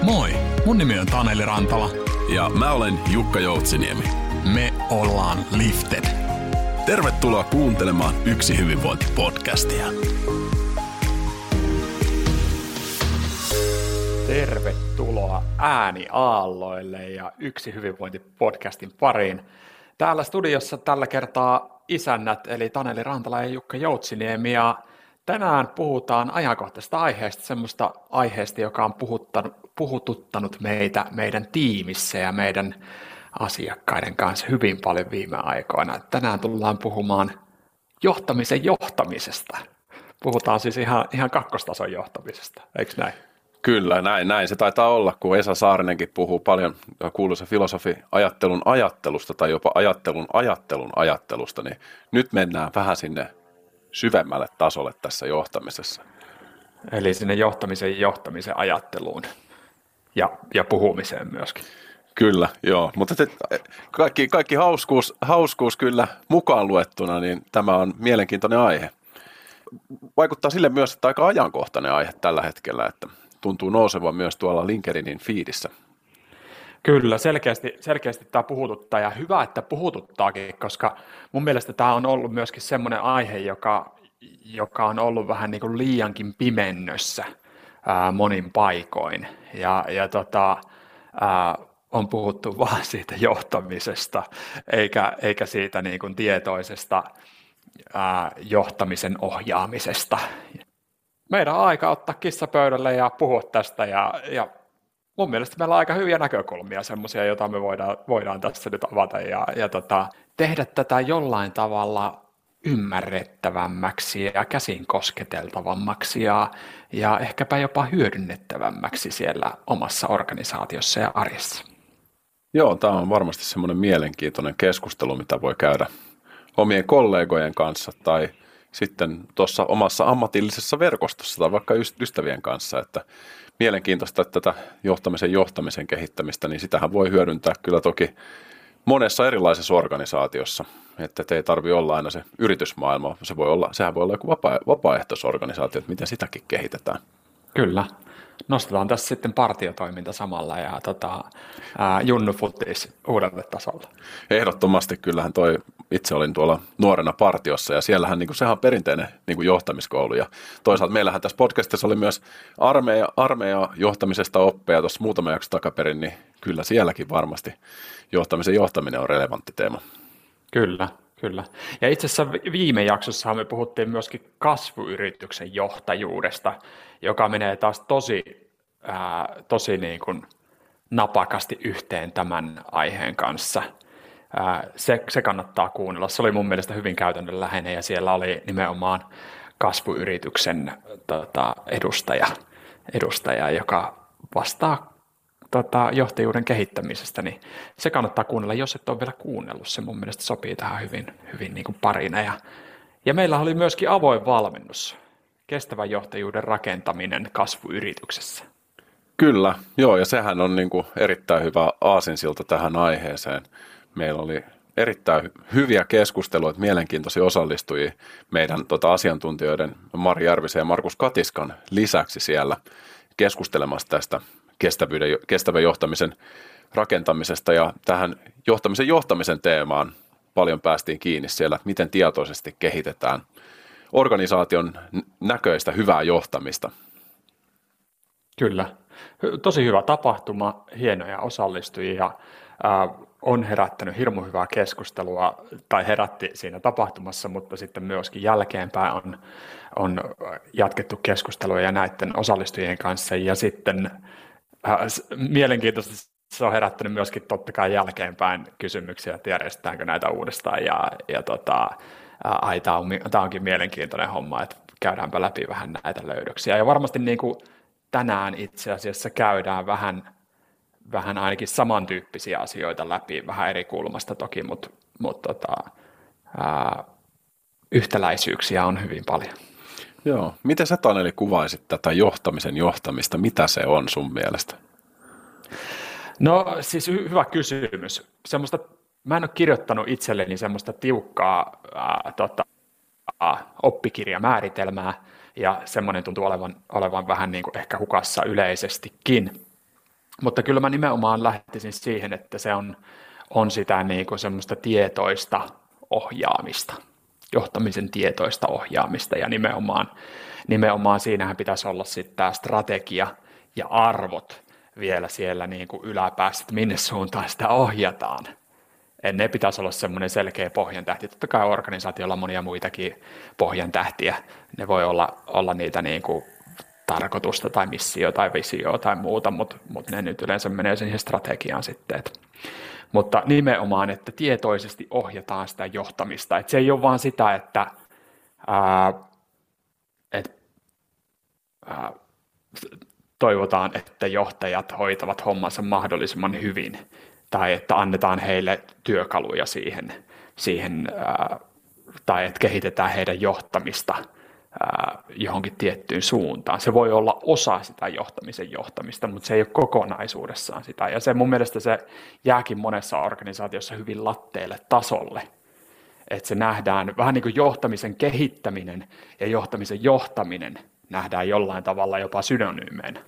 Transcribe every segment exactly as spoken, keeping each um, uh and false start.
Moi, mun nimi on Taneli Rantala. Ja mä olen Jukka Joutsiniemi. Me ollaan Lifted. Tervetuloa kuuntelemaan Yksi hyvinvointi-podcastia. Tervetuloa ääniaalloille ja Yksi hyvinvointi-podcastin pariin. Täällä studiossa tällä kertaa isännät eli Taneli Rantala ja Jukka Joutsiniemi. Ja tänään puhutaan ajankohtaisesta aiheesta, semmoista aiheesta, joka on puhuttanut, puhututtanut meitä meidän tiimissä ja meidän asiakkaiden kanssa hyvin paljon viime aikoina. Tänään tullaan puhumaan johtamisen johtamisesta. Puhutaan siis ihan, ihan kakkostason johtamisesta, eikö näin? Kyllä, näin, näin se taitaa olla, kun Esa Saarinenkin puhuu paljon kuuluisa filosofi ajattelun ajattelusta tai jopa ajattelun ajattelun ajattelusta, niin nyt mennään vähän sinne syvemmälle tasolle tässä johtamisessa. Eli sinne johtamisen johtamisen ajatteluun ja, ja puhumiseen myöskin. Kyllä, joo, mutta te, kaikki, kaikki hauskuus, hauskuus kyllä mukaan luettuna, niin tämä on mielenkiintoinen aihe. Vaikuttaa sille myös, että aika ajankohtainen aihe tällä hetkellä, että tuntuu nousevan myös tuolla LinkedInin feedissä. Kyllä, selkeästi, selkeästi tämä puhututtaa ja hyvä, että puhututtaakin, koska mun mielestä tämä on ollut myöskin semmoinen aihe, joka, joka on ollut vähän niin kuin liiankin pimennössä ää, monin paikoin ja, ja tota, ää, on puhuttu vaan siitä johtamisesta eikä, eikä siitä niin kuin tietoisesta ää, johtamisen ohjaamisesta. Meidän on aika ottaa kissa pöydälle ja puhua tästä ja, ja mun mielestä meillä on aika hyviä näkökulmia, semmoisia, joita me voidaan, voidaan tässä nyt avata ja, ja tota, tehdä tätä jollain tavalla ymmärrettävämmäksi ja käsin kosketeltavammaksi ja, ja ehkäpä jopa hyödynnettävämmäksi siellä omassa organisaatiossa ja arjessa. Joo, tämä on varmasti semmoinen mielenkiintoinen keskustelu, mitä voi käydä omien kollegojen kanssa tai sitten tuossa omassa ammatillisessa verkostossa tai vaikka ystävien kanssa, että mielenkiintoista, että tätä johtamisen johtamisen kehittämistä, niin sitähän voi hyödyntää kyllä toki monessa erilaisessa organisaatiossa, että ei tarvitse olla aina se yritysmaailma, se voi olla, sehän voi olla joku vapaa, vapaaehtoisorganisaatio, että miten sitäkin kehitetään. Kyllä. Nostetaan tässä sitten partiotoiminta samalla ja tota, ää, junnufutis uudelle tasolle. Ehdottomasti kyllähän toi, itse olin tuolla nuorena partiossa ja siellähän niin kuin, sehän on perinteinen niin kuin johtamiskoulu ja toisaalta meillähän tässä podcastissa oli myös armeija, armeija johtamisesta oppeja tuossa muutama jakso takaperin, niin kyllä sielläkin varmasti johtamisen johtaminen on relevantti teema. Kyllä. Kyllä. Ja itse asiassa viime jaksossa me puhuttiin myöskin kasvuyrityksen johtajuudesta, joka menee taas tosi, ää, tosi niin kuin napakasti yhteen tämän aiheen kanssa. Ää, se, se kannattaa kuunnella. Se oli mun mielestä hyvin käytännönläheinen ja siellä oli nimenomaan kasvuyrityksen tota, edustaja, edustaja, joka vastaa Tota, johtajuuden kehittämisestä, niin se kannattaa kuunnella, jos et ole vielä kuunnellut. Se mun mielestä sopii tähän hyvin, hyvin niin kuin parina. Ja, ja meillä oli myöskin avoin valmennus, kestävän johtajuuden rakentaminen kasvuyrityksessä. Kyllä, joo, ja sehän on niin kuin erittäin hyvä aasinsilta tähän aiheeseen. Meillä oli erittäin hyviä keskusteluja, mielenkiintoisia osallistujia meidän tota, asiantuntijoiden Mari Järvisen ja Markus Katiskan lisäksi siellä keskustelemassa tästä kestävyyden, kestävän johtamisen rakentamisesta ja tähän johtamisen johtamisen teemaan paljon päästiin kiinni siellä, että miten tietoisesti kehitetään organisaation näköistä hyvää johtamista. Kyllä. Tosi hyvä tapahtuma, hienoja osallistujia, äh, on herättänyt hirmu hyvää keskustelua, tai herätti siinä tapahtumassa, mutta sitten myöskin jälkeenpäin on, on jatkettu keskustelua ja näiden osallistujien kanssa, ja sitten äh, mielenkiintoisesti se on herättänyt myöskin totta kai jälkeenpäin kysymyksiä, että järjestetäänkö näitä uudestaan, ja, ja tota, ai, tämä on, tämä onkin mielenkiintoinen homma, että käydäänpä läpi vähän näitä löydöksiä, ja varmasti niin kuin tänään itse asiassa käydään vähän, vähän ainakin samantyyppisiä asioita läpi, vähän eri kulmasta toki, mutta, mutta tota, ää, yhtäläisyyksiä on hyvin paljon. Joo. Miten sä, Taneli, kuvaisit tätä johtamisen johtamista? Mitä se on sun mielestä? No siis hy- hyvä kysymys. Semmoista, mä en ole kirjoittanut itselleni semmoista tiukkaa ää, tota, ää, oppikirjamääritelmää, ja semmoinen tuntuu olevan, olevan vähän niin kuin ehkä hukassa yleisestikin. Mutta kyllä mä nimenomaan lähtisin siihen, että se on, on sitä niin kuin semmoista tietoista ohjaamista, johtamisen tietoista ohjaamista ja nimenomaan, nimenomaan siinähän pitäisi olla sitten tämä strategia ja arvot vielä siellä niin kuin yläpäässä, että minne suuntaan sitä ohjataan. Ne pitäisi olla semmoinen selkeä pohjantähti. Totta kai organisaatiolla on monia muitakin pohjantähtiä. Ne voi olla, olla niitä niin kuin tarkoitusta tai missio tai visio tai muuta, mutta, mutta ne nyt yleensä menee siihen strategiaan sitten. Et, mutta nimenomaan, että tietoisesti ohjataan sitä johtamista. Et se ei ole vaan sitä, että ää, et, ää, toivotaan, että johtajat hoitavat hommansa mahdollisimman hyvin tai että annetaan heille työkaluja siihen, siihen ää, tai että kehitetään heidän johtamista ää, johonkin tiettyyn suuntaan. Se voi olla osa sitä johtamisen johtamista, mutta se ei ole kokonaisuudessaan sitä. Ja se mun mielestä se jääkin monessa organisaatiossa hyvin latteelle tasolle, että se nähdään vähän niin kuin johtamisen kehittäminen ja johtamisen johtaminen nähdään jollain tavalla jopa synonyymeen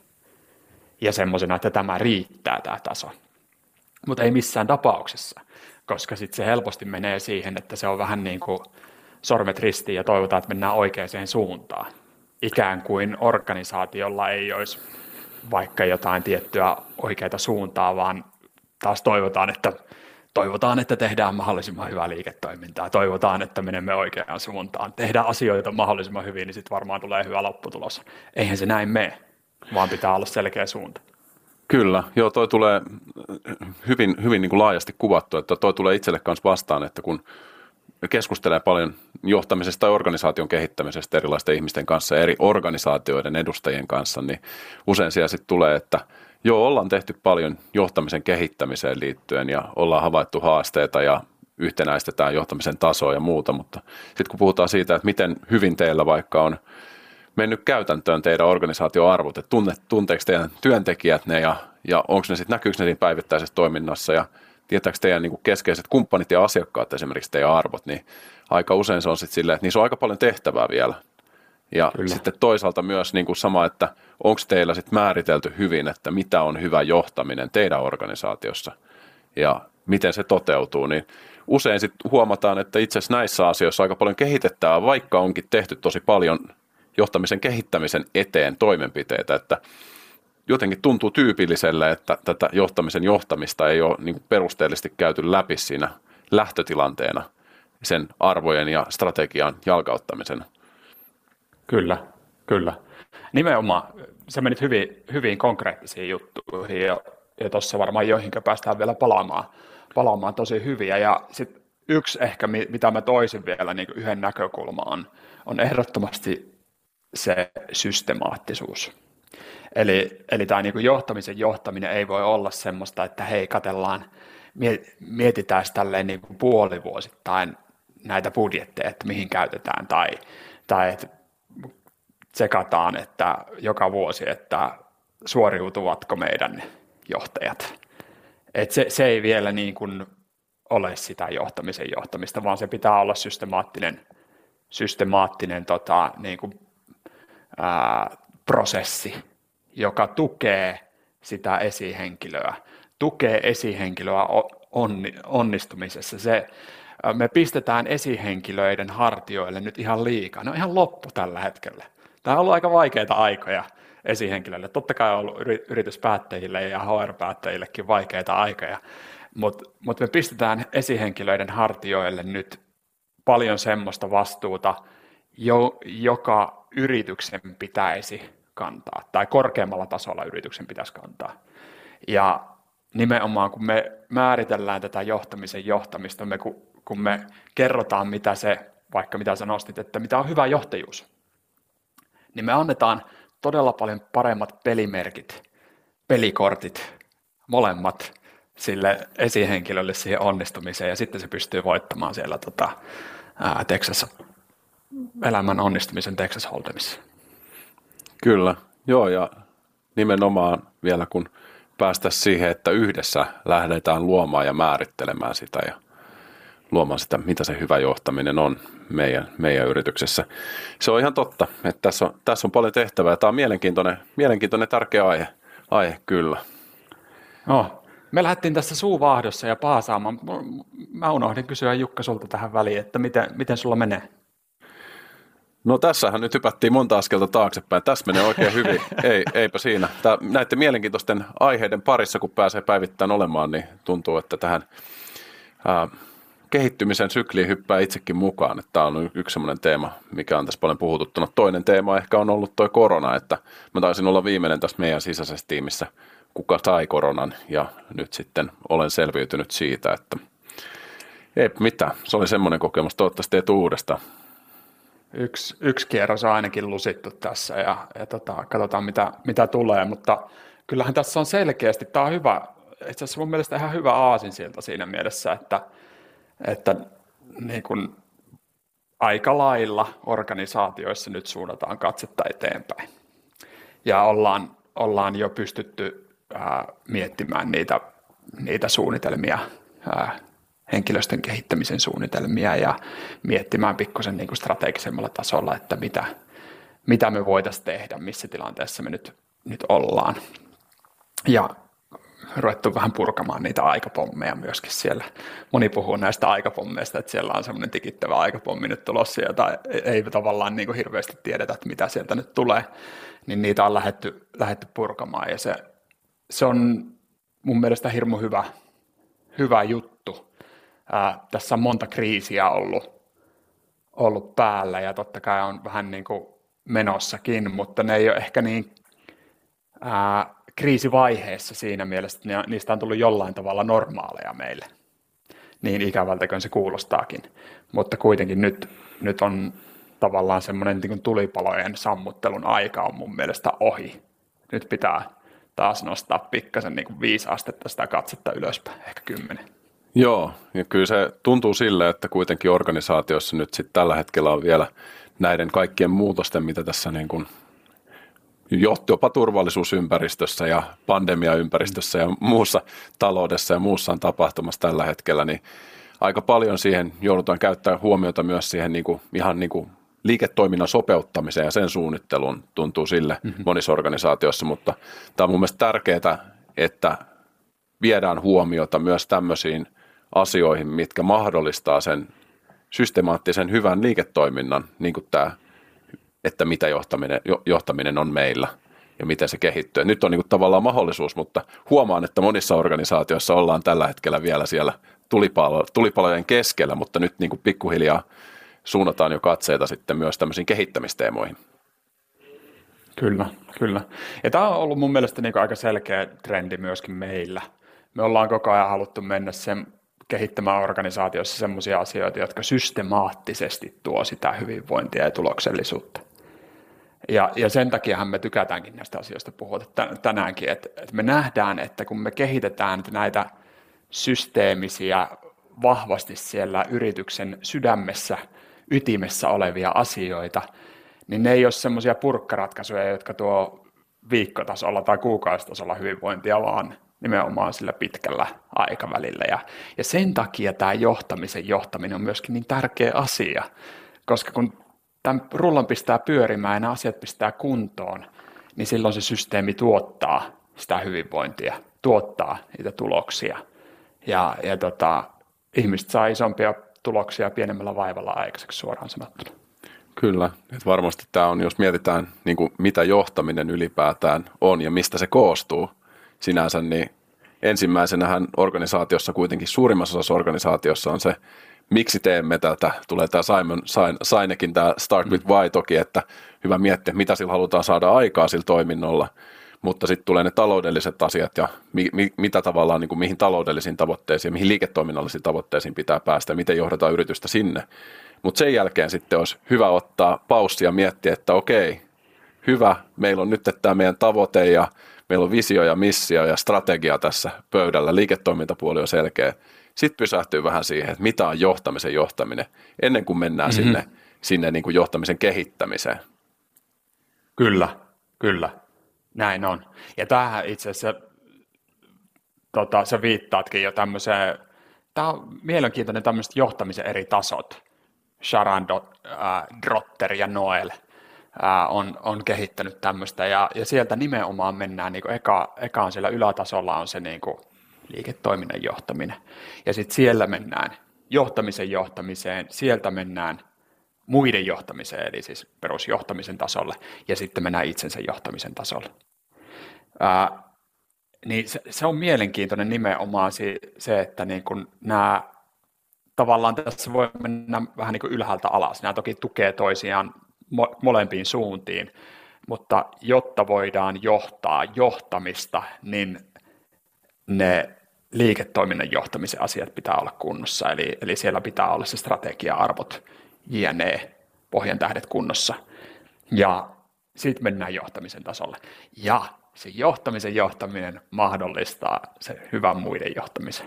ja semmoisena, että tämä riittää tämä taso. Mutta ei missään tapauksessa, koska sitten se helposti menee siihen, että se on vähän niin kuin sormet ristiin ja toivotaan, että mennään oikeaan suuntaan. Ikään kuin organisaatiolla ei olisi vaikka jotain tiettyä oikeaa suuntaa, vaan taas toivotaan, että, toivotaan, että tehdään mahdollisimman hyvää liiketoimintaa. Toivotaan, että menemme oikeaan suuntaan. Tehdään asioita mahdollisimman hyvin, niin sitten varmaan tulee hyvä lopputulos. Eihän se näin mene, vaan pitää olla selkeä suunta. Kyllä, joo, toi tulee hyvin, hyvin niin kuin laajasti kuvattu, että toi tulee itselle kanssa vastaan, että kun keskustelee paljon johtamisesta ja organisaation kehittämisestä erilaisten ihmisten kanssa ja eri organisaatioiden edustajien kanssa, niin usein siellä sitten tulee, että joo, ollaan tehty paljon johtamisen kehittämiseen liittyen ja ollaan havaittu haasteita ja yhtenäistetään johtamisen tasoa ja muuta, mutta sitten kun puhutaan siitä, että miten hyvin teillä vaikka on mennyt käytäntöön teidän organisaatioarvot, että tunne, tunteeko teidän työntekijät ne ja, ja onko ne sitten, näkyykö ne siinä päivittäisessä toiminnassa ja tietääkö teidän niin kuin keskeiset kumppanit ja asiakkaat esimerkiksi teidän arvot, niin aika usein se on sitten silleen, että niissä on aika paljon tehtävää vielä. Ja Kyllä. sitten toisaalta myös niin kuin sama, että onko teillä sitten määritelty hyvin, että mitä on hyvä johtaminen teidän organisaatiossa ja miten se toteutuu, niin usein sitten huomataan, että itse asiassa näissä asioissa aika paljon kehitetään, vaikka onkin tehty tosi paljon johtamisen kehittämisen eteen toimenpiteitä, että jotenkin tuntuu tyypilliselle, että tätä johtamisen johtamista ei ole niin perusteellisesti käyty läpi siinä lähtötilanteena sen arvojen ja strategian jalkauttamisena. Kyllä, kyllä. Nimenomaan se menit hyvin, hyvin konkreettisiin juttuihin ja, ja tuossa varmaan joihinkä päästään vielä palaamaan, palaamaan tosi hyviä. Ja sitten yksi ehkä, mitä mä toisin vielä niin yhden näkökulmaan, on ehdottomasti se systemaattisuus. Eli, eli tämä niin kuin johtamisen johtaminen ei voi olla semmoista, että hei, katsellaan, mietitään tälleen niin kuin puolivuosittain näitä budjetteja, että mihin käytetään, tai, tai että tsekataan, että joka vuosi, että suoriutuvatko meidän johtajat. Et se, se ei vielä niin kuin ole sitä johtamisen johtamista, vaan se pitää olla systemaattinen, systemaattinen tota, niin kuin, ää, prosessi, joka tukee sitä esihenkilöä, tukee esihenkilöä onnistumisessa. Se, me pistetään esihenkilöiden hartioille nyt ihan liikaa. Ne on ihan loppu tällä hetkellä. Tämä on ollut aika vaikeita aikoja esihenkilöille. Totta kai on ollut yrityspäättäjille ja H R-päättäjillekin vaikeita aikoja, mutta mut me pistetään esihenkilöiden hartioille nyt paljon semmoista vastuuta, jo, joka yrityksen pitäisi kantaa, tai korkeammalla tasolla yrityksen pitäisi kantaa. Ja nimenomaan kun me määritellään tätä johtamisen johtamista, me, kun me kerrotaan, mitä se, vaikka mitä sä nostit, että mitä on hyvä johtajuus, niin me annetaan todella paljon paremmat pelimerkit, pelikortit, molemmat sille esihenkilölle siihen onnistumiseen, ja sitten se pystyy voittamaan siellä tota, ää, Texas, elämän onnistumisen Texas Hold'emissa. Kyllä, joo, ja nimenomaan vielä kun päästä siihen, että yhdessä lähdetään luomaan ja määrittelemään sitä ja luomaan sitä, mitä se hyvä johtaminen on meidän, meidän yrityksessä. Se on ihan totta, että tässä on, tässä on paljon tehtävää ja tämä on mielenkiintoinen, mielenkiintoinen tärkeä aihe, aihe kyllä. No, me lähdettiin tässä suuvaahdossa ja paasaamaan. Mä unohdin kysyä Jukka sulta tähän väliin, että miten, miten sulla menee? No tässähän nyt hypättiin monta askelta taaksepäin. Tässä menee oikein hyvin. Ei, eipä siinä. Tää, näiden mielenkiintoisten aiheiden parissa, kun pääsee päivittäin olemaan, niin tuntuu, että tähän ää, kehittymisen sykliin hyppää itsekin mukaan. Tämä on yksi sellainen teema, mikä on tässä paljon puhututtanut. Toinen teema ehkä on ollut tuo korona, että mä taisin olla viimeinen tässä meidän sisäisessä tiimissä, kuka sai koronan, ja nyt sitten olen selviytynyt siitä, että ei mitään. Se oli semmoinen kokemus. Toivottavasti ei tule uudestaan. Yksi, yksi kierros on ainakin lusittu tässä ja, ja tota, katsotaan mitä, mitä tulee, mutta kyllähän tässä on selkeästi, tämä on hyvä, itse asiassa mun mielestä ihan hyvä aasinsilta siinä mielessä, että, että niin kuin aika lailla organisaatioissa nyt suunnataan katsetta eteenpäin ja ollaan, ollaan jo pystytty ää, miettimään niitä, niitä suunnitelmia, ää, henkilöstön kehittämisen suunnitelmia ja miettimään pikkusen niin kuin strategisemmalla tasolla, että mitä, mitä me voitaisiin tehdä, missä tilanteessa me nyt, nyt ollaan. Ja ruvettu vähän purkamaan niitä aikapommeja myöskin siellä. Moni puhuu näistä aikapommeista, että siellä on semmoinen tikittävä aikapommi nyt tulossa, jota ei tavallaan niin kuin hirveästi tiedetä, että mitä sieltä nyt tulee, niin niitä on lähdetty, lähdetty purkamaan ja se, se on mun mielestä hirmu hyvä, hyvä juttu. Ää, tässä on monta kriisiä ollut, ollut päällä ja totta kai on vähän niin kuin menossakin, mutta ne ei ole ehkä niin ää, kriisivaiheessa siinä mielessä, että niistä on tullut jollain tavalla normaaleja meille. Niin ikävältäkön se kuulostaakin, mutta kuitenkin nyt, nyt on tavallaan semmoinen niin kuin tulipalojen sammuttelun aika on mun mielestä ohi. Nyt pitää taas nostaa pikkasen niin kuin viisi astetta sitä katsetta ylöspäin, ehkä kymmenen. Joo, ja kyllä se tuntuu sille, että kuitenkin organisaatiossa nyt sitten tällä hetkellä on vielä näiden kaikkien muutosten, mitä tässä niin kuin jopa turvallisuusympäristössä ja pandemiaympäristössä ja muussa taloudessa ja muussa on tapahtumassa tällä hetkellä, niin aika paljon siihen joudutaan käyttämään huomiota myös siihen niin kuin, ihan niin kuin liiketoiminnan sopeuttamiseen ja sen suunnitteluun tuntuu sille mm-hmm. monissa organisaatioissa, mutta tämä on mun mielestä tärkeää, että viedään huomiota myös tämmöisiin asioihin, mitkä mahdollistaa sen systemaattisen hyvän liiketoiminnan, niin kuin tämä, että mitä johtaminen, johtaminen on meillä ja miten se kehittyy. Nyt on niin kuin tavallaan mahdollisuus, mutta huomaan, että monissa organisaatioissa ollaan tällä hetkellä vielä siellä tulipalo, tulipalojen keskellä, mutta nyt niin kuin pikkuhiljaa suunnataan jo katseita sitten myös tämmöisiin kehittämisteemoihin. Kyllä, kyllä. Ja tämä on ollut mun mielestä niin kuin aika selkeä trendi myöskin meillä. Me ollaan koko ajan haluttu mennä sen kehittämään organisaatiossa sellaisia asioita, jotka systemaattisesti tuo sitä hyvinvointia ja tuloksellisuutta. Ja, ja sen takiahan me tykätäänkin näistä asioista puhua tänäänkin, että, että me nähdään, että kun me kehitetään näitä systeemisiä, vahvasti siellä yrityksen sydämessä, ytimessä olevia asioita, niin ne ei ole semmoisia purkkaratkaisuja, jotka tuo viikkotasolla tai kuukausitasolla hyvinvointia, vaan nimenomaan sillä pitkällä aikavälillä. Ja, ja sen takia tämä johtamisen johtaminen on myöskin niin tärkeä asia, koska kun tämän rullan pistää pyörimään ja nämä asiat pistää kuntoon, niin silloin se systeemi tuottaa sitä hyvinvointia, tuottaa niitä tuloksia. Ja, ja tota, ihmiset saa isompia tuloksia pienemmällä vaivalla aikaiseksi suoraan sanottuna. Kyllä, että varmasti tämä on, jos mietitään niin kuin mitä johtaminen ylipäätään on ja mistä se koostuu sinänsä, niin ensimmäisenähän organisaatiossa kuitenkin suurimmassa osassa organisaatiossa on se, miksi teemme tätä. Tulee tämä Simon Sinekin, tämä Start with Why toki, että hyvä miettiä, mitä sillä halutaan saada aikaa sillä toiminnolla, mutta sitten tulee ne taloudelliset asiat ja mi, mi, mitä tavallaan, niin kuin mihin taloudellisiin tavoitteisiin, mihin liiketoiminnallisiin tavoitteisiin pitää päästä ja miten johdetaan yritystä sinne. Mutta sen jälkeen sitten olisi hyvä ottaa paussi ja miettiä, että okei, hyvä, meillä on nyt tämä meidän tavoite ja meillä on visio ja missio ja strategia tässä pöydällä, liiketoimintapuoli on selkeä. Sitten pysähtyy vähän siihen, että mitä on johtamisen johtaminen, ennen kuin mennään mm-hmm. sinne, sinne niin kuin johtamisen kehittämiseen. Kyllä, kyllä, näin on. Ja tämähän itse asiassa, tota, sä viittaatkin jo tämmöiseen, tämä on mielenkiintoinen tämmöiset johtamisen eri tasot, Sharon Drotter ja Noel ää, on, on kehittänyt tämmöistä, ja, ja sieltä nimenomaan mennään, niin kuin eka, eka on siellä ylätasolla on se niin kuin liiketoiminnan johtaminen, ja sitten siellä mennään johtamisen johtamiseen, sieltä mennään muiden johtamiseen, eli siis perusjohtamisen tasolle, ja sitten mennään itsensä johtamisen tasolle. Ää, niin se, se on mielenkiintoinen nimenomaan se, se että niin kun nämä, tavallaan tässä voi mennä vähän niin kuin ylhäältä alas. Nämä toki tukee toisiaan mo, molempiin suuntiin, mutta jotta voidaan johtaa johtamista, niin ne liiketoiminnan johtamisen asiat pitää olla kunnossa, eli, eli siellä pitää olla se strategia-arvot, jne, pohjantähdet kunnossa, ja sitten mennään johtamisen tasolle. Ja se johtamisen johtaminen mahdollistaa se hyvän muiden johtamisen.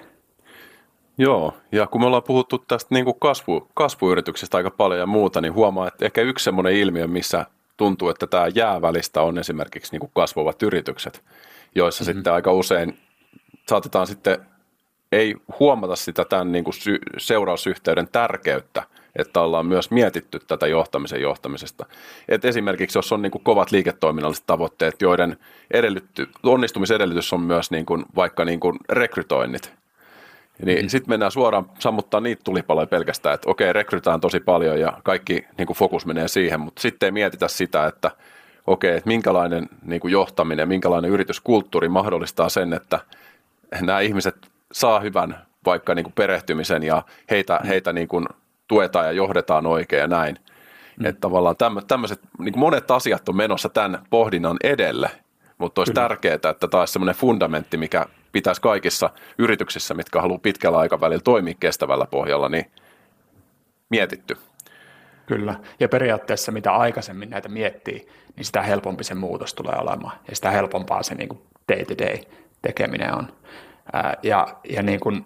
Joo, ja kun me ollaan puhuttu tästä niin kuin kasvu, kasvuyrityksestä aika paljon ja muuta, niin huomaa, että ehkä yksi semmoinen ilmiö, missä tuntuu, että tämä jäävälistä on esimerkiksi niin kuin kasvavat yritykset, joissa mm-hmm. sitten aika usein saatetaan sitten ei huomata sitä tämän niin kuin sy- seurausyhteyden tärkeyttä, että ollaan myös mietitty tätä johtamisen johtamisesta. Et esimerkiksi jos on niin kuin kovat liiketoiminnalliset tavoitteet, joiden edellytty, onnistumisedellytys on myös niin kuin, vaikka niin kuin rekrytoinnit, niin mm-hmm. sitten mennään suoraan sammuttaa niitä tulipaloja pelkästään, että okei, rekrytään tosi paljon ja kaikki niin kuin fokus menee siihen, mutta sitten ei mietitä sitä, että okei, että minkälainen niin kuin johtaminen, minkälainen yrityskulttuuri mahdollistaa sen, että nämä ihmiset saa hyvän vaikka niin kuin perehtymisen ja heitä, mm. heitä niin kuin tuetaan ja johdetaan oikein ja näin. Mm. Että tavallaan tämmöiset, niin kuin monet asiat on menossa tämän pohdinnan edelle, mutta olisi Kyllä. tärkeää, että tämä olisi semmoinen fundamentti, mikä pitäisi kaikissa yrityksissä, mitkä haluaa pitkällä aikavälillä toimia kestävällä pohjalla, niin mietitty. Kyllä, ja periaatteessa mitä aikaisemmin näitä miettii, niin sitä helpompi se muutos tulee olemaan, ja sitä helpompaa se niin kuin day-to-day tekeminen on. Ää, ja ja niin kuin,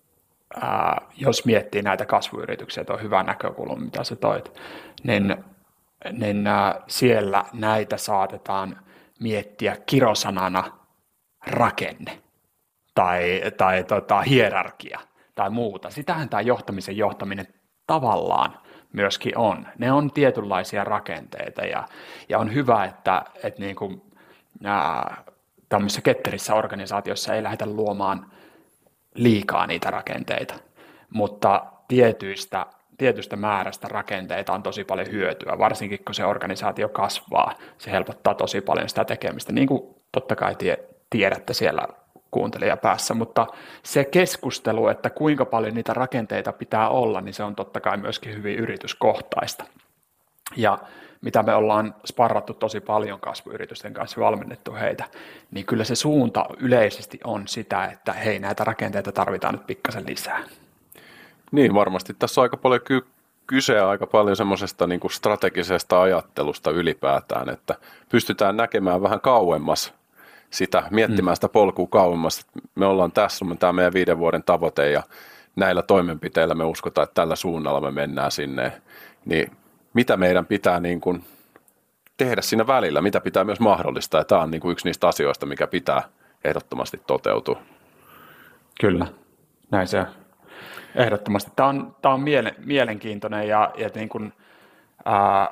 ää, jos miettii näitä kasvuyrityksiä, tuo on hyvä näkökulma, mitä sä toit, niin, niin ää, siellä näitä saatetaan miettiä kirosanana rakenne tai, tai tota, hierarkia tai muuta. Sitähän tämä johtamisen johtaminen tavallaan myöskin on. Ne on tietynlaisia rakenteita ja, ja on hyvä, että, että niin kuin, ää, tämmöisissä ketterissä organisaatioissa ei lähdetä luomaan liikaa niitä rakenteita, mutta tietyistä, tietystä määrästä rakenteita on tosi paljon hyötyä, varsinkin kun se organisaatio kasvaa, se helpottaa tosi paljon sitä tekemistä, niin kuin totta kai tie, tiedätte siellä kuuntelijapäässä, mutta se keskustelu, että kuinka paljon niitä rakenteita pitää olla, niin se on totta kai myöskin hyvin yrityskohtaista. Ja mitä me ollaan sparrattu tosi paljon kasvuyritysten kanssa, valmennettu heitä, niin kyllä se suunta yleisesti on sitä, että hei, näitä rakenteita tarvitaan nyt pikkasen lisää. Niin, varmasti tässä on aika paljon ky- kyse aika paljon semmoisesta niin kuin strategisesta ajattelusta ylipäätään, että pystytään näkemään vähän kauemmas sitä, miettimään sitä polkua kauemmas. Me ollaan tässä, on tämä meidän viiden vuoden tavoite ja näillä toimenpiteillä me uskotaan, että tällä suunnalla me mennään sinne, niin mitä meidän pitää niin kuin tehdä siinä välillä, mitä pitää myös mahdollistaa, ja tämä on niin kuin yksi niistä asioista, mikä pitää ehdottomasti toteutua. Kyllä, näin se on. Ehdottomasti. Tämä on, tämä on miele, mielenkiintoinen, ja, ja niin kuin, ää,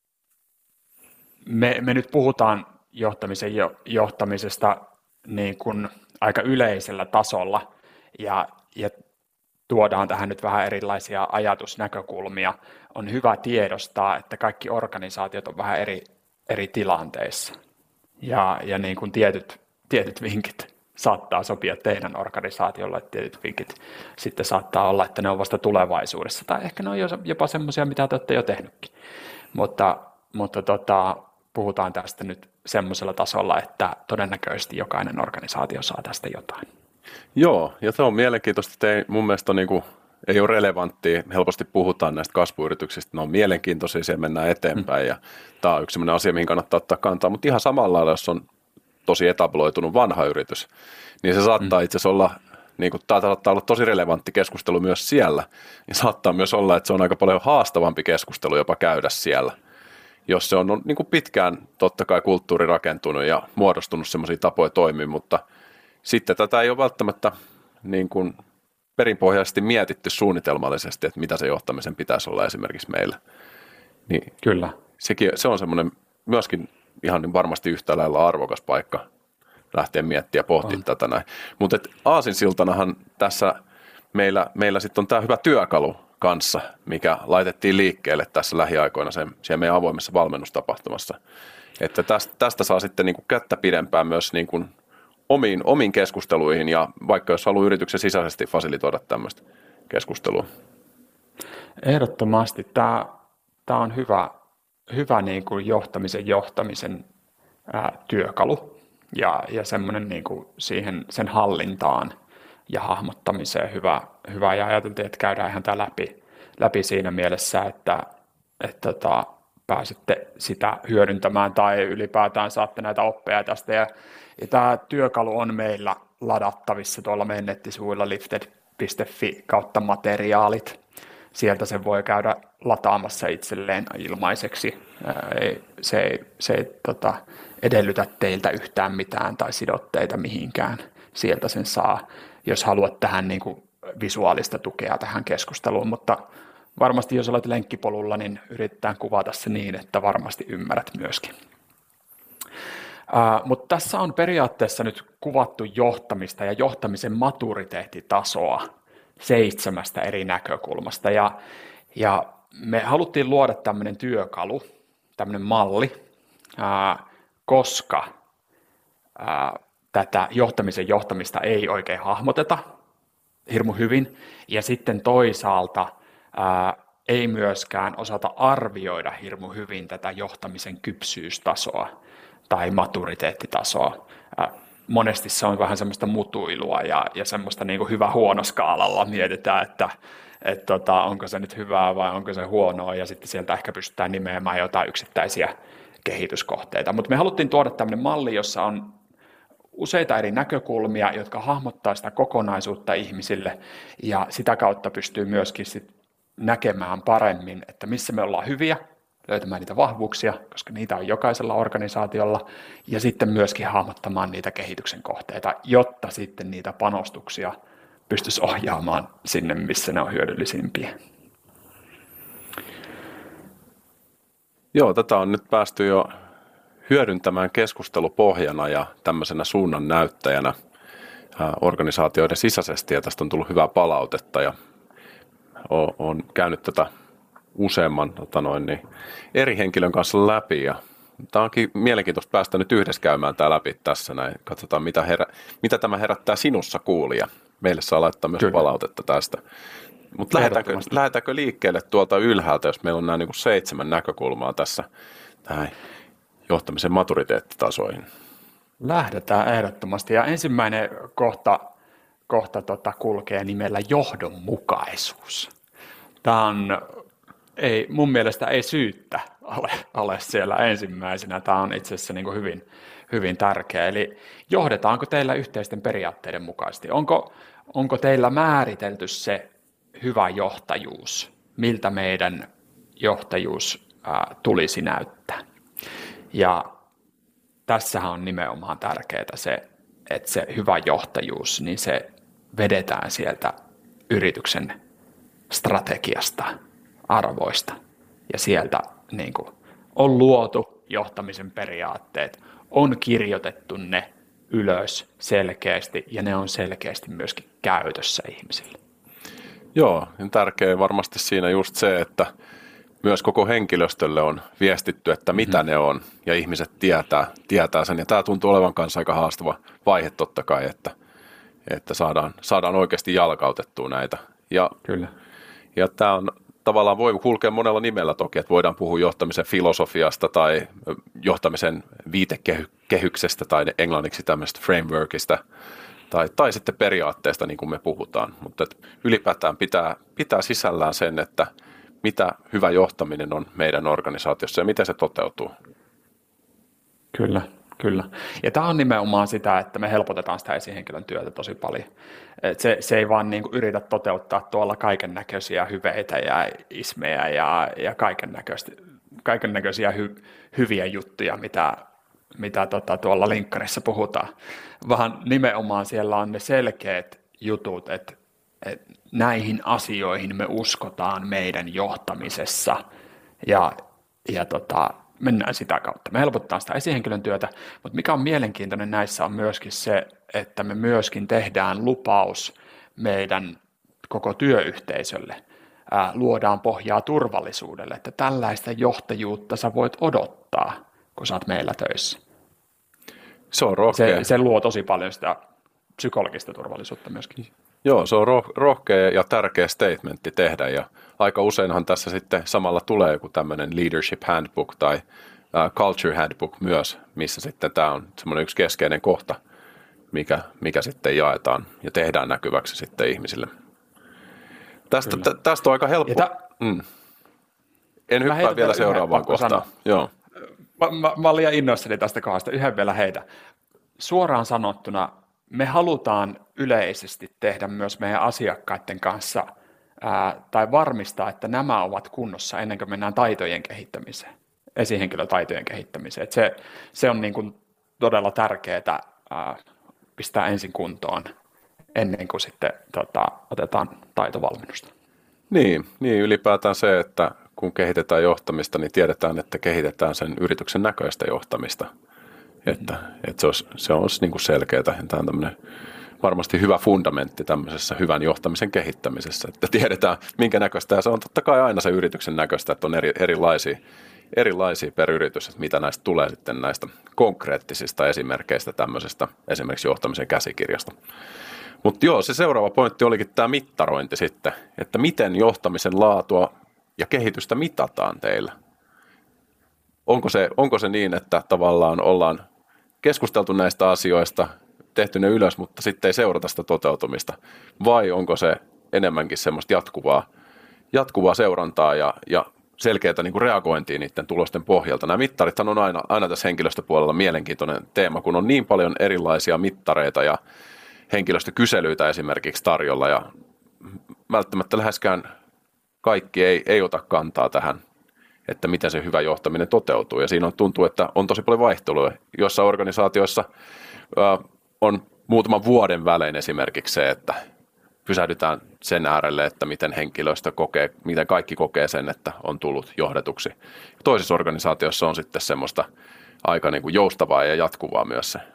me, me nyt puhutaan johtamisen jo, johtamisesta niin kuin aika yleisellä tasolla, ja, ja tuodaan tähän nyt vähän erilaisia ajatusnäkökulmia. On hyvä tiedostaa, että kaikki organisaatiot on vähän eri, eri tilanteissa. Ja, ja niin kuin tietyt, tietyt vinkit saattaa sopia teidän organisaatiolle, että tietyt vinkit sitten saattaa olla, että ne on vasta tulevaisuudessa. Tai ehkä ne on jopa semmoisia, mitä te olette jo tehnytkin. Mutta, mutta tota, puhutaan tästä nyt semmoisella tasolla, että todennäköisesti jokainen organisaatio saa tästä jotain. Joo, ja se on mielenkiintoista, että ei, mun mielestä on niin kuin, ei ole relevanttia, helposti puhutaan näistä kasvuyrityksistä, ne on mielenkiintoisia, siellä mennään eteenpäin, mm. ja tämä on yksi sellainen asia, mihin kannattaa ottaa kantaa, mutta ihan samalla lailla, jos on tosi etabloitunut vanha yritys, niin se saattaa mm. itse asiassa olla, niin kuin, tämä saattaa olla tosi relevantti keskustelu myös siellä, niin saattaa myös olla, että se on aika paljon haastavampi keskustelu jopa käydä siellä, jos se on, on niin kuin pitkään totta kai kulttuuri rakentunut ja muodostunut semmoisia tapoja toimia, mutta sitten tätä ei ole välttämättä niin kuin perinpohjaisesti mietitty suunnitelmallisesti, että mitä se johtamisen pitäisi olla esimerkiksi meillä. Niin Kyllä. Sekin, se on semmoinen myöskin ihan varmasti yhtä lailla arvokas paikka lähteä miettimään ja pohtimaan tätä näin. Mutta aasinsiltanahan tässä meillä, meillä sitten on tämä hyvä työkalu kanssa, mikä laitettiin liikkeelle tässä lähiaikoina sen, siellä meidän avoimessa valmennustapahtumassa. Että tästä, tästä saa sitten niin kuin kättä pidempään myös niin kuin omiin, omiin keskusteluihin ja vaikka jos haluaa yrityksen sisäisesti fasilitoida tämmöistä keskustelua. Ehdottomasti tämä, tämä on hyvä, hyvä niin kuin johtamisen johtamisen ää, työkalu ja, ja semmoinen niin kuin siihen sen hallintaan ja hahmottamiseen hyvä, hyvä. Ja ajateltiin, että käydään ihan tämä läpi, läpi siinä mielessä, että, että tota, pääsette sitä hyödyntämään tai ylipäätään saatte näitä oppeja tästä. Ja, ja tämä työkalu on meillä ladattavissa tuolla meidän nettisivuilla lifted piste fi kautta materiaalit. Sieltä se voi käydä lataamassa itselleen ilmaiseksi. Ei, se ei, se ei tota, edellytä teiltä yhtään mitään tai sidotteita mihinkään. Sieltä sen saa, jos haluat tähän niin kuin visuaalista tukea tähän keskusteluun, mutta varmasti jos olet lenkkipolulla, niin yritetään kuvata se niin, että varmasti ymmärrät myöskin. Uh, mutta tässä on periaatteessa nyt kuvattu johtamista ja johtamisen maturiteettitasoa seitsemästä eri näkökulmasta. Ja, ja me haluttiin luoda tämmöinen työkalu, tämmöinen malli, uh, koska uh, tätä johtamisen johtamista ei oikein hahmoteta hirmu hyvin. Ja sitten toisaalta uh, ei myöskään osata arvioida hirmu hyvin tätä johtamisen kypsyystasoa tai maturiteettitasoa. Monesti se on vähän semmoista mutuilua ja, ja semmoista niin kuin hyvä huono skaalalla mietitään, että et tota, onko se nyt hyvää vai onko se huonoa, ja sitten sieltä ehkä pystytään nimeämään jotain yksittäisiä kehityskohteita. Mutta me haluttiin tuoda tämmöinen malli, jossa on useita eri näkökulmia, jotka hahmottaa sitä kokonaisuutta ihmisille, ja sitä kautta pystyy myöskin sit näkemään paremmin, että missä me ollaan hyviä, löytämään niitä vahvuuksia, koska niitä on jokaisella organisaatiolla, ja sitten myöskin hahmottamaan niitä kehityksen kohteita, jotta sitten niitä panostuksia pystyisi ohjaamaan sinne, missä ne on hyödyllisimpiä. Joo, tätä on nyt päästy jo hyödyntämään keskustelupohjana ja tämmöisenä suunnan näyttäjänä organisaatioiden sisäisesti, ja tästä on tullut hyvää palautetta, ja olen käynyt tätä useamman tota noin, niin eri henkilön kanssa läpi, ja tämä onkin mielenkiintoista päästä nyt yhdessä käymään tämä läpi tässä näin. Katsotaan, mitä, herä, mitä tämä herättää sinussa, kuulija. Meille saa laittaa myös Kyllä. palautetta tästä. Mutta lähdetäänkö, lähdetäänkö liikkeelle tuolta ylhäältä, jos meillä on nämä niin kuin seitsemän näkökulmaa tässä tähän johtamisen maturiteettitasoihin? Lähdetään ehdottomasti. Ja ensimmäinen kohta, kohta tota kulkee nimellä johdonmukaisuus. Tämä on, ei, mun mielestä ei syyttä ole, ole siellä ensimmäisenä. Tämä on itse asiassa niin kuin hyvin, hyvin tärkeä. Eli johdetaanko teillä yhteisten periaatteiden mukaisesti? Onko, onko teillä määritelty se hyvä johtajuus? Miltä meidän johtajuus ää, tulisi näyttää? Ja tässähän on nimenomaan tärkeää se, että se hyvä johtajuus, niin se vedetään sieltä yrityksen strategiasta, arvoista, ja sieltä niin kuin, on luotu johtamisen periaatteet, on kirjoitettu ne ylös selkeästi, ja ne on selkeästi myöskin käytössä ihmisille. Joo, niin tärkeää varmasti siinä just se, että myös koko henkilöstölle on viestitty, että mitä mm-hmm. ne on, ja ihmiset tietää, tietää sen, ja tämä tuntuu olevan kanssa aika haastava vaihe totta kai, että, että saadaan, saadaan oikeasti jalkautettua näitä. Ja, Kyllä. ja tämä on tavallaan voi kulkea monella nimellä toki, että voidaan puhua johtamisen filosofiasta tai johtamisen viitekehyksestä tai englanniksi tämmöistä frameworkista tai, tai sitten periaatteesta, niin kuin me puhutaan, mutta ylipäätään pitää, pitää sisällään sen, että mitä hyvä johtaminen on meidän organisaatiossa ja miten se toteutuu. Kyllä, kyllä. Ja tämä on nimenomaan sitä, että me helpotetaan sitä esihenkilön työtä tosi paljon. Et se, se ei vaan niinku yritä toteuttaa tuolla kaiken näköisiä hyveitä ja ismejä ja, ja kaiken näköisiä hy, hyviä juttuja, mitä, mitä tota tuolla linkkarissa puhutaan, vaan nimenomaan siellä on ne selkeät jutut, että et näihin asioihin me uskotaan meidän johtamisessa, ja, ja tota, mennään sitä kautta. Me helpotetaan sitä esihenkilön työtä, mutta mikä on mielenkiintoinen näissä on myöskin se, että me myöskin tehdään lupaus meidän koko työyhteisölle, ää, luodaan pohjaa turvallisuudelle, että tällaista johtajuutta sä voit odottaa, kun sä oot meillä töissä. Se on rohkea. Se, se luo tosi paljon sitä psykologista turvallisuutta myöskin. Joo, se on roh- rohkea ja tärkeä statementti tehdä, ja aika useinhan tässä sitten samalla tulee joku tämmöinen leadership handbook tai uh, culture handbook myös, missä sitten tämä on semmoinen yksi keskeinen kohta, mikä, mikä sitten jaetaan ja tehdään näkyväksi sitten ihmisille. Tästä, t- tästä on aika helppo. Ta- mm. En hyppää vielä seuraavaan kohtaan. Joo. Mä, mä, mä olin liian innoissani tästä kohdasta, yhden vielä heitä. Suoraan sanottuna me halutaan yleisesti tehdä myös meidän asiakkaiden kanssa ää, tai varmistaa, että nämä ovat kunnossa ennen kuin mennään taitojen kehittämiseen, esihenkilötaitojen kehittämiseen. Et se, se on niin kuin todella tärkeää ää, pistää ensin kuntoon ennen kuin sitten tota, otetaan taitovalmennusta. Niin, niin, ylipäätään se, että kun kehitetään johtamista, niin tiedetään, että kehitetään sen yrityksen näköistä johtamista. Että, että se olisi, se olisi niin kuin selkeää. Tämä on tämmöinen varmasti hyvä fundamentti tämmöisessä hyvän johtamisen kehittämisessä, että tiedetään minkä näköistä, ja se on totta kai aina se yrityksen näköistä, että on eri, erilaisia, erilaisia per yritys, että mitä näistä tulee sitten näistä konkreettisista esimerkkeistä tämmöisestä esimerkiksi johtamisen käsikirjasta. Mutta joo, se seuraava pointti olikin tämä mittarointi sitten, että miten johtamisen laatua ja kehitystä mitataan teillä. Onko se, onko se niin, että tavallaan ollaan keskusteltu näistä asioista, tehty ne ylös, mutta sitten ei seurata sitä toteutumista, vai onko se enemmänkin semmoista jatkuvaa, jatkuvaa seurantaa ja, ja selkeää niin kuin reagointia niiden tulosten pohjalta. Nämä mittarithan on aina, aina tässä henkilöstöpuolella mielenkiintoinen teema, kun on niin paljon erilaisia mittareita ja henkilöstökyselyitä esimerkiksi tarjolla, ja välttämättä läheskään kaikki ei, ei ota kantaa tähän, että miten se hyvä johtaminen toteutuu. Ja siinä on, tuntuu, että on tosi paljon vaihtelua. Joissa organisaatioissa ää, on muutaman vuoden välein esimerkiksi se, että pysähdytään sen äärelle, että miten henkilöstö kokee, miten kaikki kokee sen, että on tullut johdetuksi. Toisissa organisaatioissa on sitten semmoista aika niin kuin joustavaa ja jatkuvaa myös se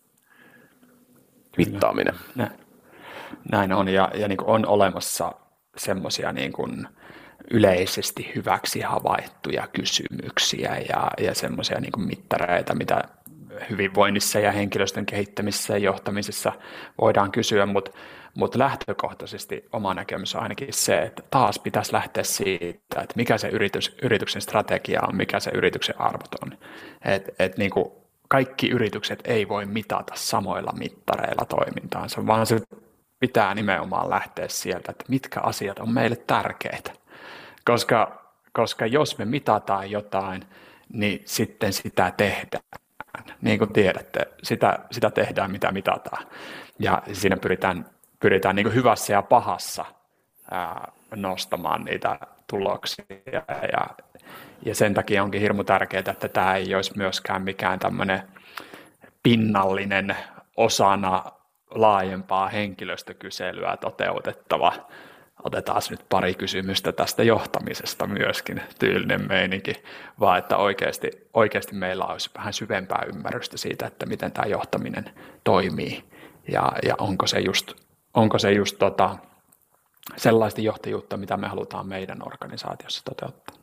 mittaaminen. Näin, näin on, ja, ja niin kuin on olemassa semmoisia niin kuin yleisesti hyväksi havaittuja kysymyksiä ja, ja semmoisia niin kuin mittareita, mitä hyvinvoinnissa ja henkilöstön kehittämisessä ja johtamisessa voidaan kysyä, mutta mut lähtökohtaisesti oma näkemys on ainakin se, että taas pitäisi lähteä siitä, että mikä se yritys, yrityksen strategia on, mikä se yrityksen arvot on. Et, et niin kuin kaikki yritykset ei voi mitata samoilla mittareilla toimintaansa, vaan se pitää nimenomaan lähteä sieltä, että mitkä asiat on meille tärkeitä. Koska, koska jos me mitataan jotain, niin sitten sitä tehdään. Niin kuin tiedätte, sitä, sitä tehdään, mitä mitataan. Ja siinä pyritään, pyritään niin kuin hyvässä ja pahassa ää, nostamaan niitä tuloksia. Ja, ja sen takia onkin hirmu tärkeää, että tämä ei olisi myöskään mikään tämmöinen pinnallinen osana laajempaa henkilöstökyselyä toteutettava. Otetaan nyt pari kysymystä tästä johtamisesta myöskin, tyylinen meininki, vaan että oikeasti, oikeasti meillä olisi vähän syvempää ymmärrystä siitä, että miten tämä johtaminen toimii ja, ja onko se just, onko se just tota, sellaista johtajuutta, mitä me halutaan meidän organisaatiossa toteuttaa.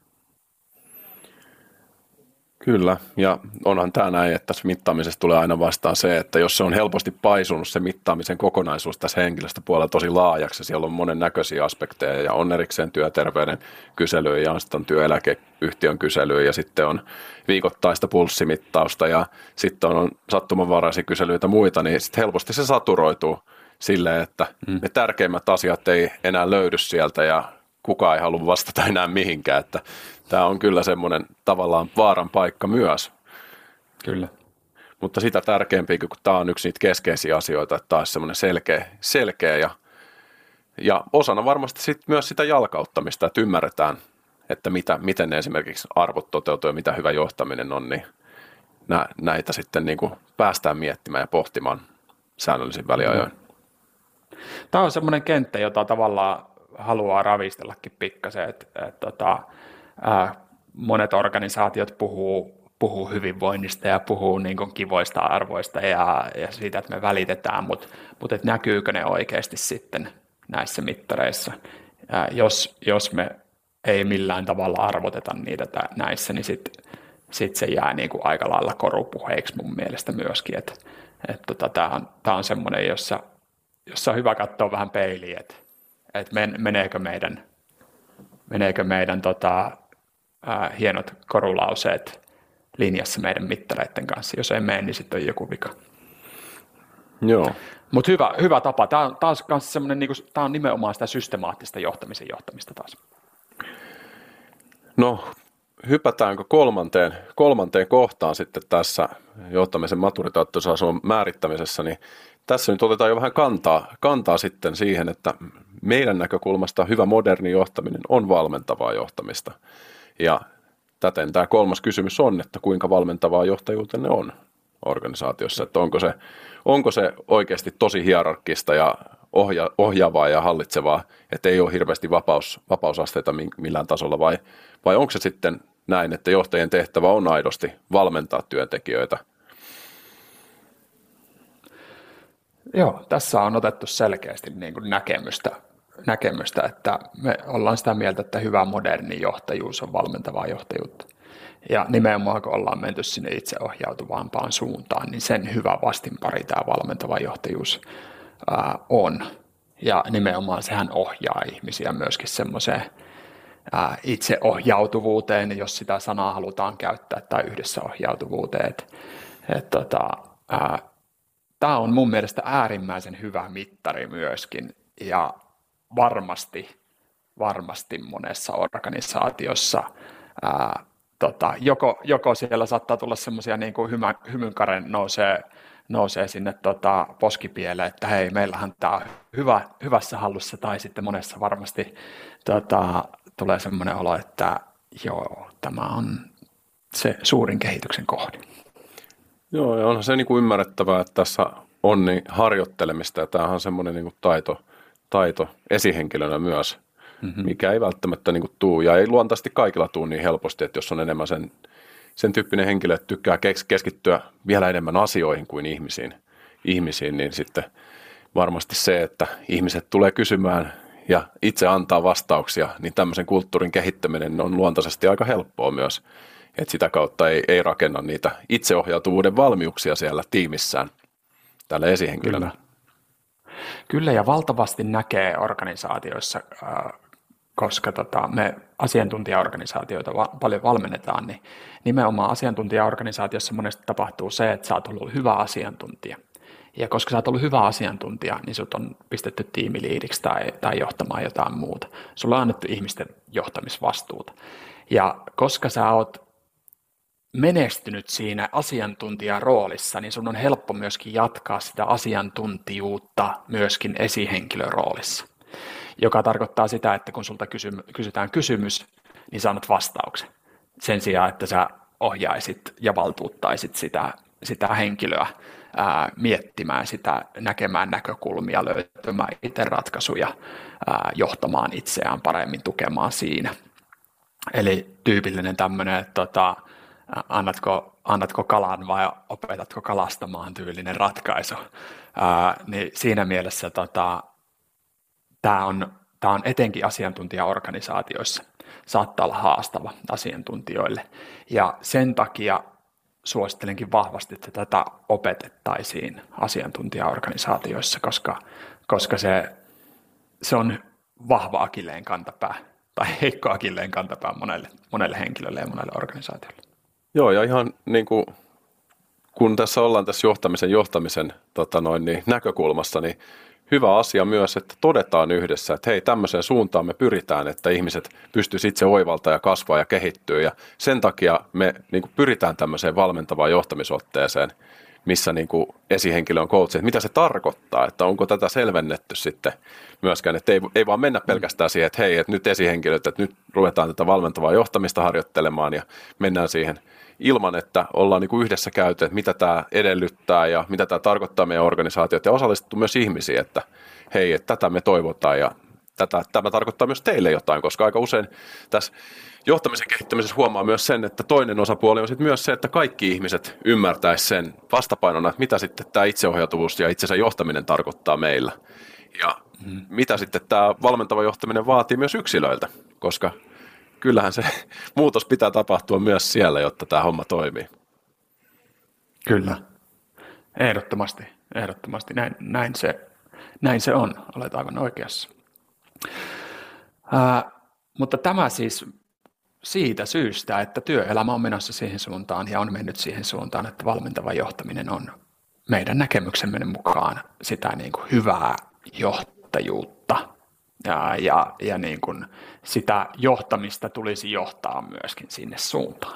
Kyllä, ja onhan tämä näin, että tässä mittaamisessa tulee aina vastaan se, että jos se on helposti paisunut se mittaamisen kokonaisuus tässä henkilöstöpuolella tosi laajaksi, siellä on monennäköisiä aspekteja ja on erikseen työterveyden kyselyä ja on sitten työeläkeyhtiön kyselyä ja sitten on viikoittaista pulssimittausta ja sitten on sattumanvaraisia kyselyitä muita, niin sitten helposti se saturoituu silleen, että mm. ne tärkeimmät asiat ei enää löydy sieltä ja kukaan ei halua vastata enää mihinkään, että tämä on kyllä semmoinen tavallaan vaaran paikka myös. Kyllä. Mutta sitä tärkeämpi, kun tämä on yksi niitä keskeisiä asioita, että tämä olisi semmoinen selkeä, selkeä ja, ja osana varmasti sit myös sitä jalkauttamista, että ymmärretään, että mitä, miten ne esimerkiksi arvot toteutuu ja mitä hyvä johtaminen on, niin nä, näitä sitten niin kuin päästään miettimään ja pohtimaan säännöllisin väliajoin. Tämä on semmoinen kenttä, jota tavallaan haluaa ravistellakin pikkasen, että, että, että ää, monet organisaatiot puhuu, puhuu hyvinvoinnista ja puhuu niin kuin kivoista arvoista ja, ja siitä, että me välitetään, mutta mut et näkyykö ne oikeasti sitten näissä mittareissa? Ää, jos, jos me ei millään tavalla arvoteta niitä tä, näissä, niin sitten sit se jää niin kuin aika lailla korupuheiksi mun mielestä myöskin. Että et tota, tämä on, tää on semmoinen, jossa, jossa on hyvä katsoa vähän peiliin, että et men, meneekö meidän, meneekö meidän tota, ää, hienot korulauseet linjassa meidän mittareiden kanssa. Jos ei mene, niin sitten on joku vika. Joo. Mutta hyvä, hyvä tapa. Tämä on, taas niinku, tää on nimenomaan sitä systemaattista johtamisen johtamista taas. No, hypätäänkö kolmanteen, kolmanteen kohtaan sitten tässä johtamisen maturitaatiotason määrittämisessä, niin tässä nyt otetaan jo vähän kantaa, kantaa sitten siihen, että meidän näkökulmasta hyvä moderni johtaminen on valmentavaa johtamista. Ja täten tämä kolmas kysymys on, että kuinka valmentavaa johtajuutenne on organisaatiossa, että onko se, onko se oikeasti tosi hierarkkista ja ohja, ohjaavaa ja hallitsevaa, että ei ole hirveästi vapaus, vapausasteita millään tasolla, vai, vai onko se sitten näin, että johtajien tehtävä on aidosti valmentaa työntekijöitä? Joo, tässä on otettu selkeästi niin kuin näkemystä, näkemystä, että me ollaan sitä mieltä, että hyvä moderni johtajuus on valmentavaa johtajuutta. Ja nimenomaan kun ollaan menty sinne itseohjautuvampaan suuntaan, niin sen hyvä vastinpari tämä valmentava johtajuus ää, on. Ja nimenomaan sehän ohjaa ihmisiä myöskin semmoiseen ää, itseohjautuvuuteen, jos sitä sanaa halutaan käyttää, tai yhdessä ohjautuvuuteen. Et, et, tota, ää, tämä on mun mielestä äärimmäisen hyvä mittari myöskin, ja varmasti, varmasti monessa organisaatiossa ää, tota, joko, joko siellä saattaa tulla semmoisia niin kuin hymä, hymynkaren nousee, nousee sinne tota, poskipieleen, että hei, meillähän tämä on hyvä, hyvässä hallussa, tai sitten monessa varmasti tota, tulee semmoinen olo, että joo, tämä on se suurin kehityksen kohde. Joo, ja onhan se niin kuin ymmärrettävää, että tässä on niin harjoittelemista, ja tämähän on semmoinen niin kuin taito, taito esihenkilönä myös, mm-hmm. mikä ei välttämättä niin kuin tuu, ja ei luontaisesti kaikilla tuu niin helposti, että jos on enemmän sen, sen tyyppinen henkilö, että tykkää keskittyä vielä enemmän asioihin kuin ihmisiin, ihmisiin, niin sitten varmasti se, että ihmiset tulee kysymään ja itse antaa vastauksia, niin tämmöisen kulttuurin kehittäminen on luontaisesti aika helppoa myös, että sitä kautta ei, ei rakenna niitä itseohjautuvuuden valmiuksia siellä tiimissään tällä esihenkilöllä. Kyllä. Kyllä, ja valtavasti näkee organisaatioissa, koska tota, me asiantuntijaorganisaatioita va- paljon valmennetaan, niin nimenomaan asiantuntijaorganisaatiossa monesti tapahtuu se, että sä oot ollut hyvä asiantuntija. Ja koska sä oot ollut hyvä asiantuntija, niin sut on pistetty tiimiliidiksi tai, tai johtamaan jotain muuta. Sulla on annettu ihmisten johtamisvastuuta. Ja koska sä oot menestynyt siinä asiantuntijan roolissa, niin sun on helppo myöskin jatkaa sitä asiantuntijuutta myöskin esihenkilöroolissa, joka tarkoittaa sitä, että kun sulta kysy- kysytään kysymys, niin saanut vastauksen. Sen sijaan, että sä ohjaisit ja valtuuttaisit sitä, sitä henkilöä ää, miettimään sitä, näkemään näkökulmia, löytämään itse ratkaisuja, ää, johtamaan itseään paremmin, tukemaan siinä. Eli tyypillinen tämmöinen, että tota, annatko, annatko kalan vai opetatko kalastamaan tyylinen ratkaisu. Ää, niin siinä mielessä tota, tämä on, tää on etenkin asiantuntijaorganisaatioissa saattaa olla haastava asiantuntijoille. Ja sen takia suosittelenkin vahvasti, että tätä opetettaisiin asiantuntijaorganisaatioissa, koska, koska se, se on vahva akilleen kantapää tai heikko akilleen kantapää monelle, monelle henkilölle ja monelle organisaatiolle. Joo, ja ihan niin kuin, kun tässä ollaan tässä johtamisen johtamisen tota noin, niin näkökulmassa, niin hyvä asia myös, että todetaan yhdessä, että hei, tämmöiseen suuntaan me pyritään, että ihmiset pystyisivät itse oivaltaa ja kasvaa ja kehittyä, ja sen takia me niin kuin pyritään tämmöiseen valmentavaan johtamisotteeseen, missä niin kuin esihenkilö on coachi, että mitä se tarkoittaa, että onko tätä selvennetty sitten myöskään, että ei, ei vaan mennä pelkästään siihen, että hei, että nyt esihenkilöt, että nyt ruvetaan tätä valmentavaa johtamista harjoittelemaan ja mennään siihen ilman, että ollaan niin kuin yhdessä käyty, että mitä tämä edellyttää ja mitä tämä tarkoittaa meidän organisaatiot ja osallistettu myös ihmisiä, että hei, että tätä me toivotaan ja tätä, tämä tarkoittaa myös teille jotain, koska aika usein tässä johtamisen kehittämisessä huomaa myös sen, että toinen osapuoli on sitten myös se, että kaikki ihmiset ymmärtäisivät sen vastapainona, että mitä sitten tämä itseohjautuvuus ja itsensä johtaminen tarkoittaa meillä. Ja mm. mitä sitten tämä valmentava johtaminen vaatii myös yksilöiltä, koska kyllähän se muutos pitää tapahtua myös siellä, jotta tämä homma toimii. Kyllä, ehdottomasti, ehdottomasti. Näin, näin, se, näin se on, olet aivan oikeassa. Ää, mutta tämä siis siitä syystä, että työelämä on menossa siihen suuntaan ja on mennyt siihen suuntaan, että valmentava johtaminen on meidän näkemyksemme mukaan sitä niin kuin hyvää johtajuutta ja, ja, ja niin kuin sitä johtamista tulisi johtaa myöskin sinne suuntaan.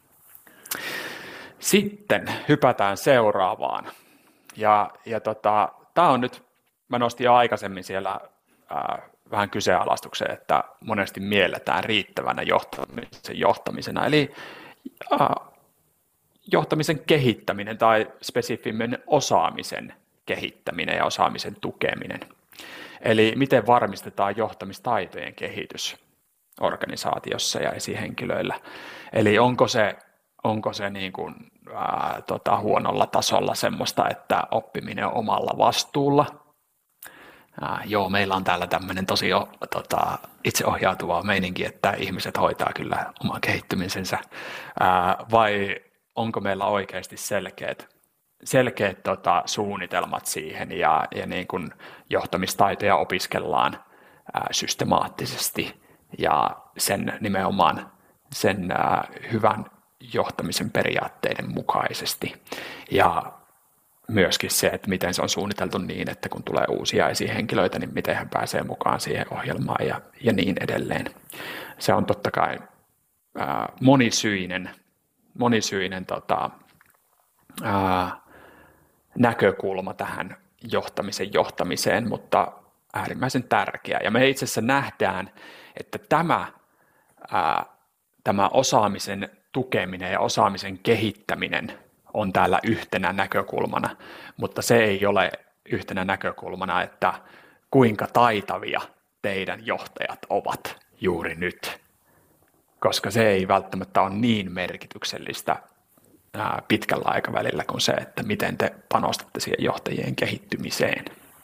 Sitten hypätään seuraavaan. Ja, ja tota, tämä on nyt, mä nostin jo aikaisemmin siellä ää, vähän kyseenalaistukseen, että monesti mielletään riittävänä johtamisen johtamisena. Eli ää, johtamisen kehittäminen tai spesifimmin osaamisen kehittäminen ja osaamisen tukeminen. Eli miten varmistetaan johtamistaitojen kehitys organisaatiossa ja esihenkilöillä. Eli onko se Onko se niin kuin, ää, tota, huonolla tasolla semmoista, että oppiminen on omalla vastuulla? Ää, joo, meillä on täällä tämmöinen tosi jo, tota, itseohjautuva meininki, että ihmiset hoitaa kyllä oman kehittymisensä. Ää, vai onko meillä oikeasti selkeät, selkeät tota, suunnitelmat siihen ja, ja niin kuin johtamistaitoja opiskellaan ää, systemaattisesti ja sen nimenomaan sen ää, hyvän johtamisen periaatteiden mukaisesti ja myöskin se, että miten se on suunniteltu niin, että kun tulee uusia esihenkilöitä, niin miten hän pääsee mukaan siihen ohjelmaan ja, ja niin edelleen. Se on totta kai ää, monisyinen, monisyinen tota, ää, näkökulma tähän johtamisen johtamiseen, mutta äärimmäisen tärkeä. Ja me itse asiassa nähdään, että tämä, ää, tämä osaamisen tukeminen ja osaamisen kehittäminen on täällä yhtenä näkökulmana, mutta se ei ole yhtenä näkökulmana, että kuinka taitavia teidän johtajat ovat juuri nyt, koska se ei välttämättä ole niin merkityksellistä pitkällä aikavälillä kuin se, että miten te panostatte siihen johtajien kehittymiseen.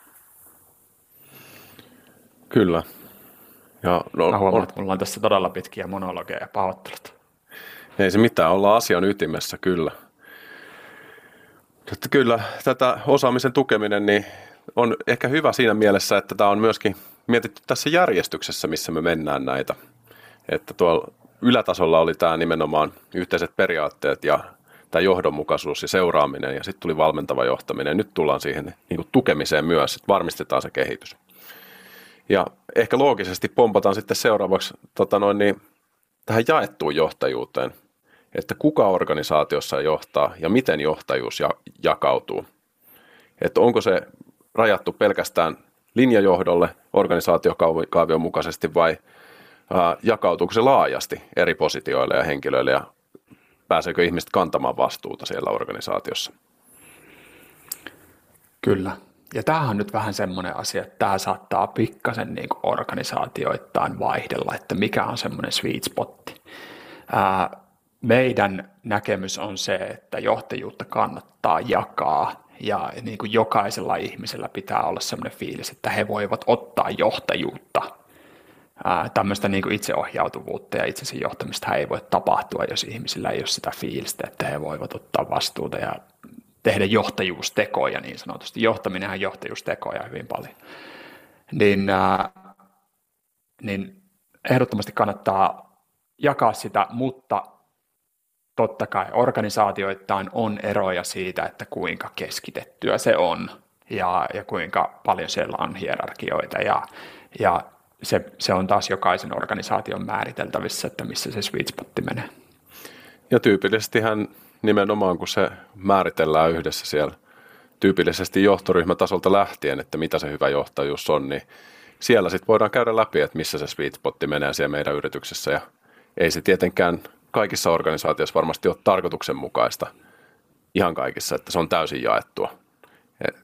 Kyllä. Ja no, Mä huomaan, on... että mulla on tässä todella pitkiä monologeja ja pahoittelut. Ei se mitään, ollaan asian ytimessä kyllä. Että kyllä tätä osaamisen tukeminen niin on ehkä hyvä siinä mielessä, että tämä on myöskin mietitty tässä järjestyksessä, missä me mennään näitä. Että tuolla ylätasolla oli tämä nimenomaan yhteiset periaatteet ja tämä johdonmukaisuus ja seuraaminen ja sitten tuli valmentava johtaminen. Nyt tullaan siihen niin kuin tukemiseen myös, että varmistetaan se kehitys. Ja ehkä loogisesti pompataan sitten seuraavaksi tota noin, niin, tähän jaettuun johtajuuteen, että kuka organisaatiossa johtaa ja miten johtajuus ja, jakautuu. Että onko se rajattu pelkästään linjajohdolle organisaatiokaavion mukaisesti vai ää, jakautuuko se laajasti eri positioille ja henkilöille ja pääseekö ihmiset kantamaan vastuuta siellä organisaatiossa? Kyllä. Ja tämähän on nyt vähän semmoinen asia, että tämä saattaa pikkasen niin kuin organisaatioittain vaihdella, että mikä on semmoinen sweet spotti. Ää, meidän näkemys on se, että johtajuutta kannattaa jakaa ja niin kuin jokaisella ihmisellä pitää olla semmoinen fiilis, että he voivat ottaa johtajuutta. Ää, tämmöistä niin kuin itseohjautuvuutta ja itsensä johtamista ei voi tapahtua, jos ihmisillä ei ole sitä fiilistä, että he voivat ottaa vastuuta ja tehdä johtajuustekoja niin sanotusti. Johtaminenhan on johtajuustekoja hyvin paljon. Niin, ää, niin ehdottomasti kannattaa jakaa sitä, mutta totta kai organisaatioittain on eroja siitä, että kuinka keskitettyä se on ja, ja kuinka paljon siellä on hierarkioita ja, ja se, se on taas jokaisen organisaation määriteltävissä, että missä se sweet spotti menee. Ja tyypillisestihän nimenomaan kun se määritellään yhdessä siellä tyypillisesti johtoryhmätasolta lähtien, että mitä se hyvä johtajuus on, niin siellä sitten voidaan käydä läpi, että missä se sweet spotti menee siellä meidän yrityksessä ja ei se tietenkään kaikissa organisaatioissa varmasti ole tarkoituksenmukaista ihan kaikissa, että se on täysin jaettua.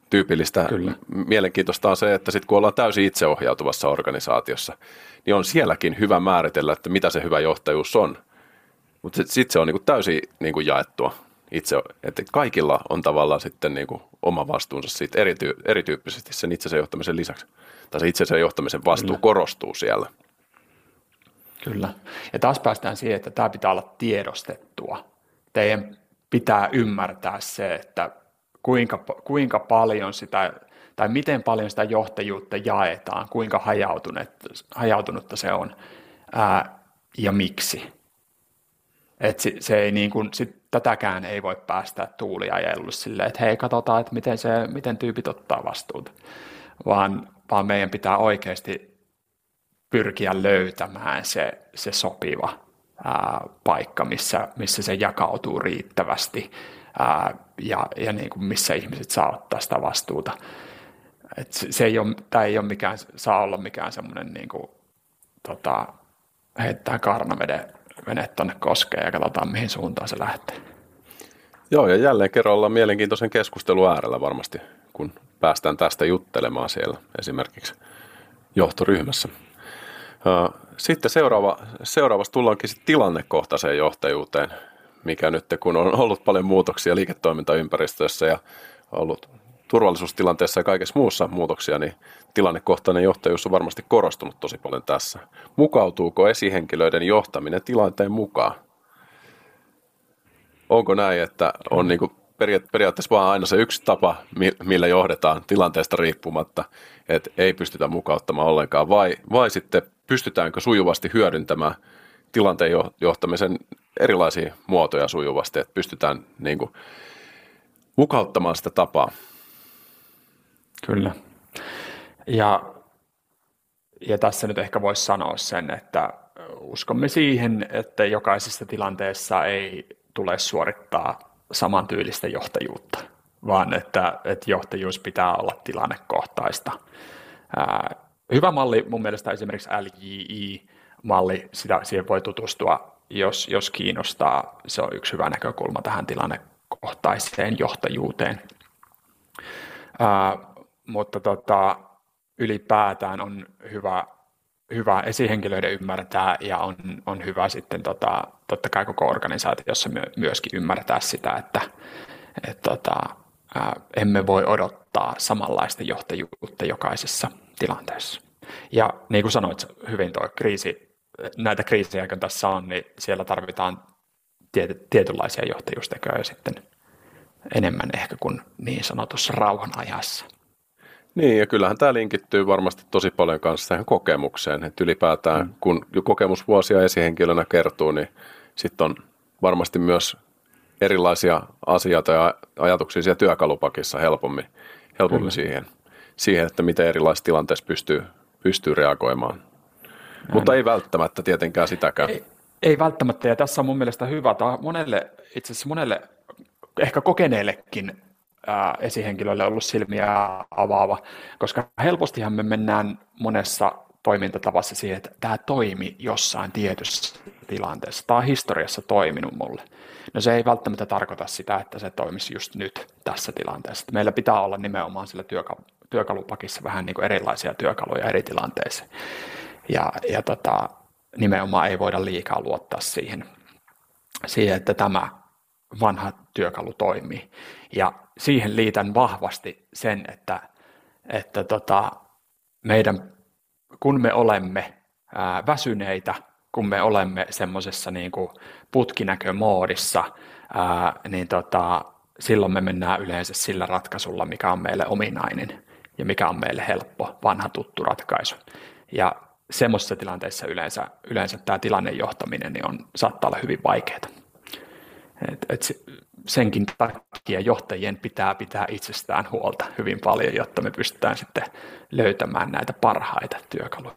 tyypillistä. Kyllä. Mielenkiintoista on se, että sitten kun ollaan täysin itseohjautuvassa organisaatiossa, niin on sielläkin hyvä määritellä, että mitä se hyvä johtajuus on. Mutta sitten sit se on niinku täysin niinku jaettua itse, että kaikilla on tavallaan sitten niinku oma vastuunsa siitä erity, erityyppisesti sen itsensä johtamisen lisäksi. Tai se itsensä johtamisen vastuu Kyllä. korostuu siellä. Kyllä. Ja taas päästään siihen, että tämä pitää olla tiedostettua. Teidän pitää ymmärtää se, että kuinka, kuinka paljon sitä, tai miten paljon sitä johtajuutta jaetaan, kuinka hajautunutta se on ää, ja miksi. Et se, se ei niin kuin, sit tätäkään ei voi päästä tuuliajelulle silleen, että hei, katsotaan, että miten, se, miten tyypit ottaa vastuuta, vaan, vaan meidän pitää oikeasti pyrkiä löytämään se, se sopiva ää, paikka, missä, missä se jakautuu riittävästi ää, ja, ja niin kuin missä ihmiset saa ottaa sitä vastuuta. Et se, se ei ole, tämä ei ole mikään, saa olla mikään semmoinen niin kuin, tota, heittää kaarnaveden vene tuonne koskeen ja katsotaan, mihin suuntaan se lähtee. Joo, ja jälleen kerran ollaan mielenkiintoisen keskustelun äärellä varmasti, kun päästään tästä juttelemaan siellä esimerkiksi johtoryhmässä. Sitten seuraava, seuraavassa tullaankin sitten tilannekohtaiseen johtajuuteen, mikä nyt kun on ollut paljon muutoksia liiketoimintaympäristössä ja ollut turvallisuustilanteessa ja kaikessa muussa muutoksia, niin tilannekohtainen johtajuus on varmasti korostunut tosi paljon tässä. Mukautuuko esihenkilöiden johtaminen tilanteen mukaan? Onko näin, että on niin kuin periaatteessa vaan aina se yksi tapa, millä johdetaan tilanteesta riippumatta, että ei pystytä mukauttamaan ollenkaan, vai, vai sitten pystytäänkö sujuvasti hyödyntämään tilanteen johtamisen erilaisia muotoja sujuvasti, että pystytään niin kuin mukauttamaan sitä tapaa? Kyllä. Ja, ja tässä nyt ehkä voisi sanoa sen, että uskomme siihen, että jokaisessa tilanteessa ei tule suorittaa samantyylistä johtajuutta, vaan että, että johtajuus pitää olla tilannekohtaista. Ää, hyvä malli mun mielestä esimerkiksi L J I-malli, sitä, siihen voi tutustua, jos, jos kiinnostaa. Se on yksi hyvä näkökulma tähän tilannekohtaiseen johtajuuteen. Ää, mutta tota, ylipäätään on hyvä, hyvä esihenkilöiden ymmärtää ja on, on hyvä sitten tota, totta kai koko organisaatiossa my, myöskin ymmärtää sitä, että et, tota, ää, emme voi odottaa samanlaista johtajuutta jokaisessa tilanteessa. Ja niin kuin sanoit hyvin, tuo kriisi, näitä kriisejä kun tässä on, niin siellä tarvitaan tiety, tietynlaisia johtajuustekoja sitten enemmän ehkä kuin niin sanotussa rauhan ajassa. Niin, ja kyllähän tämä linkittyy varmasti tosi paljon kanssa tähän kokemukseen, että ylipäätään mm. kun kokemusvuosia esihenkilönä kertuu, niin sitten on varmasti myös erilaisia asioita ja ajatuksia siellä työkalupakissa helpommin, helpommin siihen, siihen, että miten erilaisissa tilanteissa pystyy, pystyy reagoimaan. Näin. Mutta ei välttämättä tietenkään sitäkään. Ei, ei välttämättä, ja tässä on mun mielestä hyvä, tämä monelle, itse asiassa monelle ehkä kokeneellekin esihenkilöille ollut silmiä avaava, koska helpostihan me mennään monessa toimintatavassa siihen, että tämä toimi jossain tietyssä tilanteessa. Tämä on historiassa toiminut mulle. No se ei välttämättä tarkoita sitä, että se toimisi just nyt tässä tilanteessa. Meillä pitää olla nimenomaan sillä työkalupakissa vähän niin kuin erilaisia työkaluja eri tilanteisiin. Ja, ja tota, nimenomaan ei voida liikaa luottaa siihen, siihen, että tämä vanha työkalu toimii. Ja siihen liitän vahvasti sen, että, että tota, meidän, kun me olemme ää, väsyneitä, kun me olemme semmoisessa niin kuin putkinäkömoodissa, ää, niin tota, silloin me mennään yleensä sillä ratkaisulla, mikä on meille ominainen ja mikä on meille helppo, vanha tuttu ratkaisu. Ja semmoisessa tilanteessa yleensä, yleensä tämä tilannejohtaminen niin on, saattaa olla hyvin vaikeaa. Et, et senkin takia johtajien pitää pitää itsestään huolta hyvin paljon, jotta me pystytään sitten löytämään näitä parhaita työkaluja.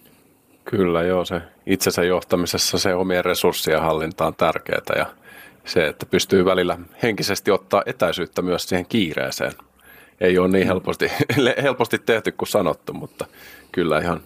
Kyllä joo, se itsensä johtamisessa se omien resurssien hallinta on tärkeää ja se, että pystyy välillä henkisesti ottaa etäisyyttä myös siihen kiireeseen. Ei ole niin helposti, helposti tehty kuin sanottu, mutta kyllä ihan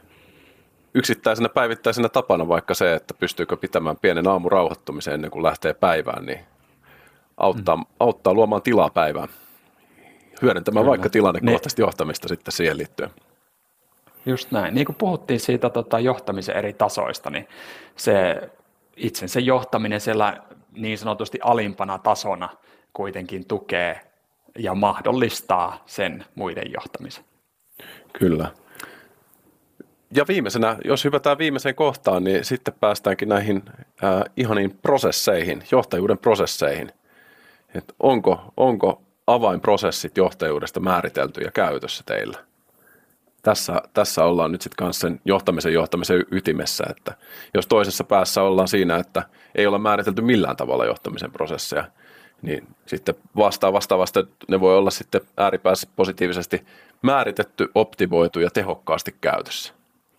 yksittäisenä päivittäisenä tapana vaikka se, että pystyykö pitämään pienen aamun rauhoittumisen ennen kuin lähtee päivään, niin auttaa, mm. auttaa luomaan tilaa päivään. hyödyntämään Kyllä. vaikka tilannekohtaista niin, johtamista sitten siihen liittyen. Just näin. Niin kuin puhuttiin siitä tota, johtamisen eri tasoista, niin se itsensä johtaminen siellä niin sanotusti alimpana tasona kuitenkin tukee ja mahdollistaa sen muiden johtamisen. Kyllä. Ja viimeisenä, jos hypätään viimeiseen kohtaan, niin sitten päästäänkin näihin äh, ihaniin prosesseihin, johtajuuden prosesseihin. Et onko, onko avainprosessit johtajuudesta määritelty ja käytössä teillä? Tässä, tässä ollaan nyt sitten kanssa sen johtamisen johtamisen ytimessä, että jos toisessa päässä ollaan siinä, että ei olla määritelty millään tavalla johtamisen prosesseja, niin sitten vastaan vastaavasti ne voi olla sitten ääripäässä positiivisesti määritetty, optimoitu ja tehokkaasti käytössä.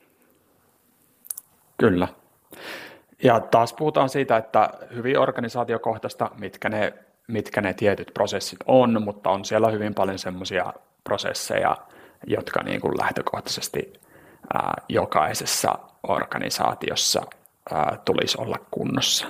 Kyllä. Ja taas puhutaan siitä, että hyvin organisaatiokohtaista, mitkä ne, mitkä ne tietyt prosessit on, mutta on siellä hyvin paljon semmoisia prosesseja, jotka niin kuin lähtökohtaisesti ää, jokaisessa organisaatiossa ää, tulisi olla kunnossa.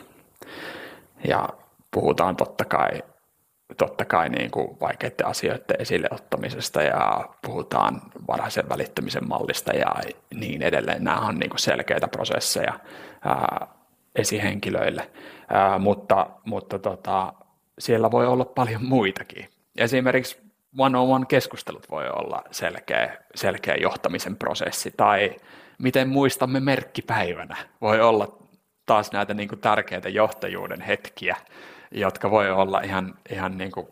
Ja puhutaan totta kai, totta kai niin kuin vaikeiden asioiden esille ottamisesta ja puhutaan varhaisen välittämisen mallista ja niin edelleen. Nämä on niin kuin selkeitä prosesseja ää, esihenkilöille, ää, mutta, mutta tota, siellä voi olla paljon muitakin. Esimerkiksi one-on-one-keskustelut voi olla selkeä, selkeä johtamisen prosessi, tai miten muistamme merkkipäivänä voi olla taas näitä niin kuin tärkeitä johtajuuden hetkiä, jotka voi olla ihan, ihan niin kuin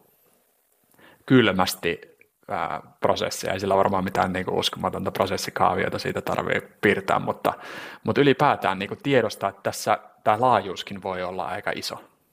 kylmästi ää, prosesseja. Ei sillä varmaan mitään niin kuin uskomatonta prosessikaaviota siitä tarvitse piirtää, mutta, mutta ylipäätään niin kuin tiedostaa, että tässä tämä laajuuskin voi olla aika iso.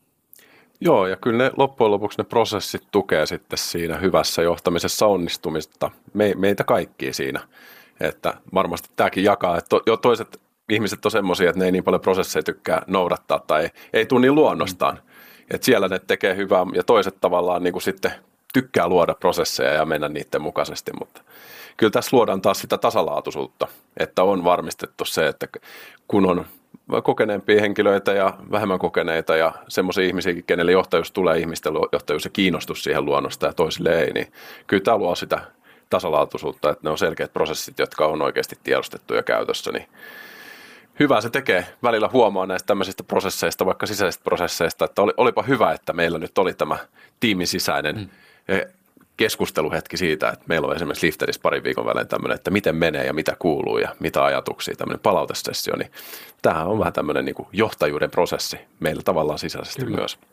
Joo, ja kyllä ne loppujen lopuksi ne prosessit tukee sitten siinä hyvässä johtamisessa onnistumista, me, meitä kaikkia siinä, että varmasti tämäkin jakaa, että to, jo toiset ihmiset on semmoisia, että ne ei niin paljon prosesseja tykkää noudattaa tai ei, ei tule niin luonnostaan, että siellä ne tekee hyvää ja toiset tavallaan niin kuin sitten tykkää luoda prosesseja ja mennä niiden mukaisesti, mutta kyllä tässä luodaan taas sitä tasalaatuisuutta, että on varmistettu se, että kun on kokeneempia henkilöitä ja vähemmän kokeneita ja semmoisia ihmisiäkin, kenelle johtajuus tulee, ihmisten johtajuus ja kiinnostus siihen luonnosta ja toisille ei, niin kyllä tämä luo sitä tasalaatuisuutta, että ne on selkeät prosessit, jotka on oikeasti tiedostettu ja käytössä, niin hyvä se tekee. Välillä huomaa näistä tämmöisistä prosesseista, vaikka sisäisistä prosesseista, että oli, olipa hyvä, että meillä nyt oli tämä tiimin sisäinen mm. keskusteluhetki siitä, että meillä on esimerkiksi Lifterissä parin viikon välein tämmöinen, että miten menee ja mitä kuuluu ja mitä ajatuksia, tämmöinen palautesessio, niin tämähän on vähän tämmöinen niin kuin johtajuuden prosessi meillä tavallaan sisäisesti Kyllä. myös.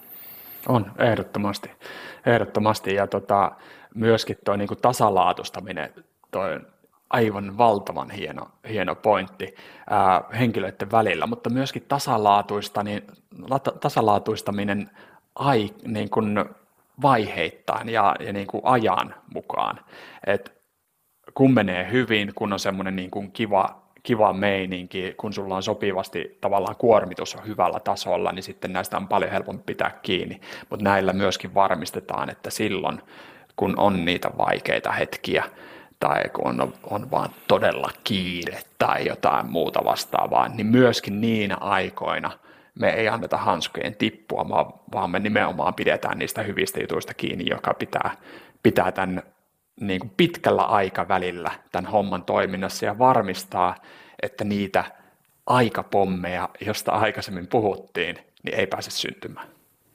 On, ehdottomasti. ehdottomasti. Ja tota, myöskin tuo niin kuin tasalaatustaminen, toi on aivan valtavan hieno, hieno pointti ää, henkilöiden välillä, mutta myöskin tasalaatuista, niin, tasalaatuistaminen ai, niin kuin vaiheittain ja, ja niin kuin ajan mukaan. Et kun menee hyvin, kun on semmoinen niin kuin kiva, kiva meininki, kun sulla on sopivasti tavallaan kuormitus on hyvällä tasolla, niin sitten näistä on paljon helpompi pitää kiinni. Mutta näillä myöskin varmistetaan, että silloin, kun on niitä vaikeita hetkiä, tai kun on, on vaan todella kiire tai jotain muuta vastaavaa, niin myöskin niinä aikoina me ei anneta hanskojen tippua, vaan me nimenomaan pidetään niistä hyvistä jutuista kiinni, joka pitää, pitää tämän niin kuin pitkällä aikavälillä tämän homman toiminnassa ja varmistaa, että niitä aikapommeja, josta aikaisemmin puhuttiin, niin ei pääse syntymään.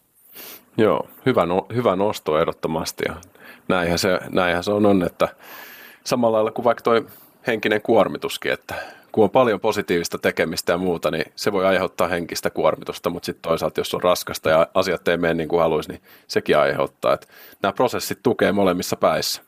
Joo, hyvä, no, hyvä nosto ehdottomasti ja näinhän se, näinhän se on, on, että samalla lailla kuin vaikka toi henkinen kuormituskin, että kun on paljon positiivista tekemistä ja muuta, niin se voi aiheuttaa henkistä kuormitusta, mutta sitten toisaalta, jos on raskasta ja asiat ei mene niin kuin haluaisi, niin sekin aiheuttaa. Että nämä prosessit tukee molemmissa päissä.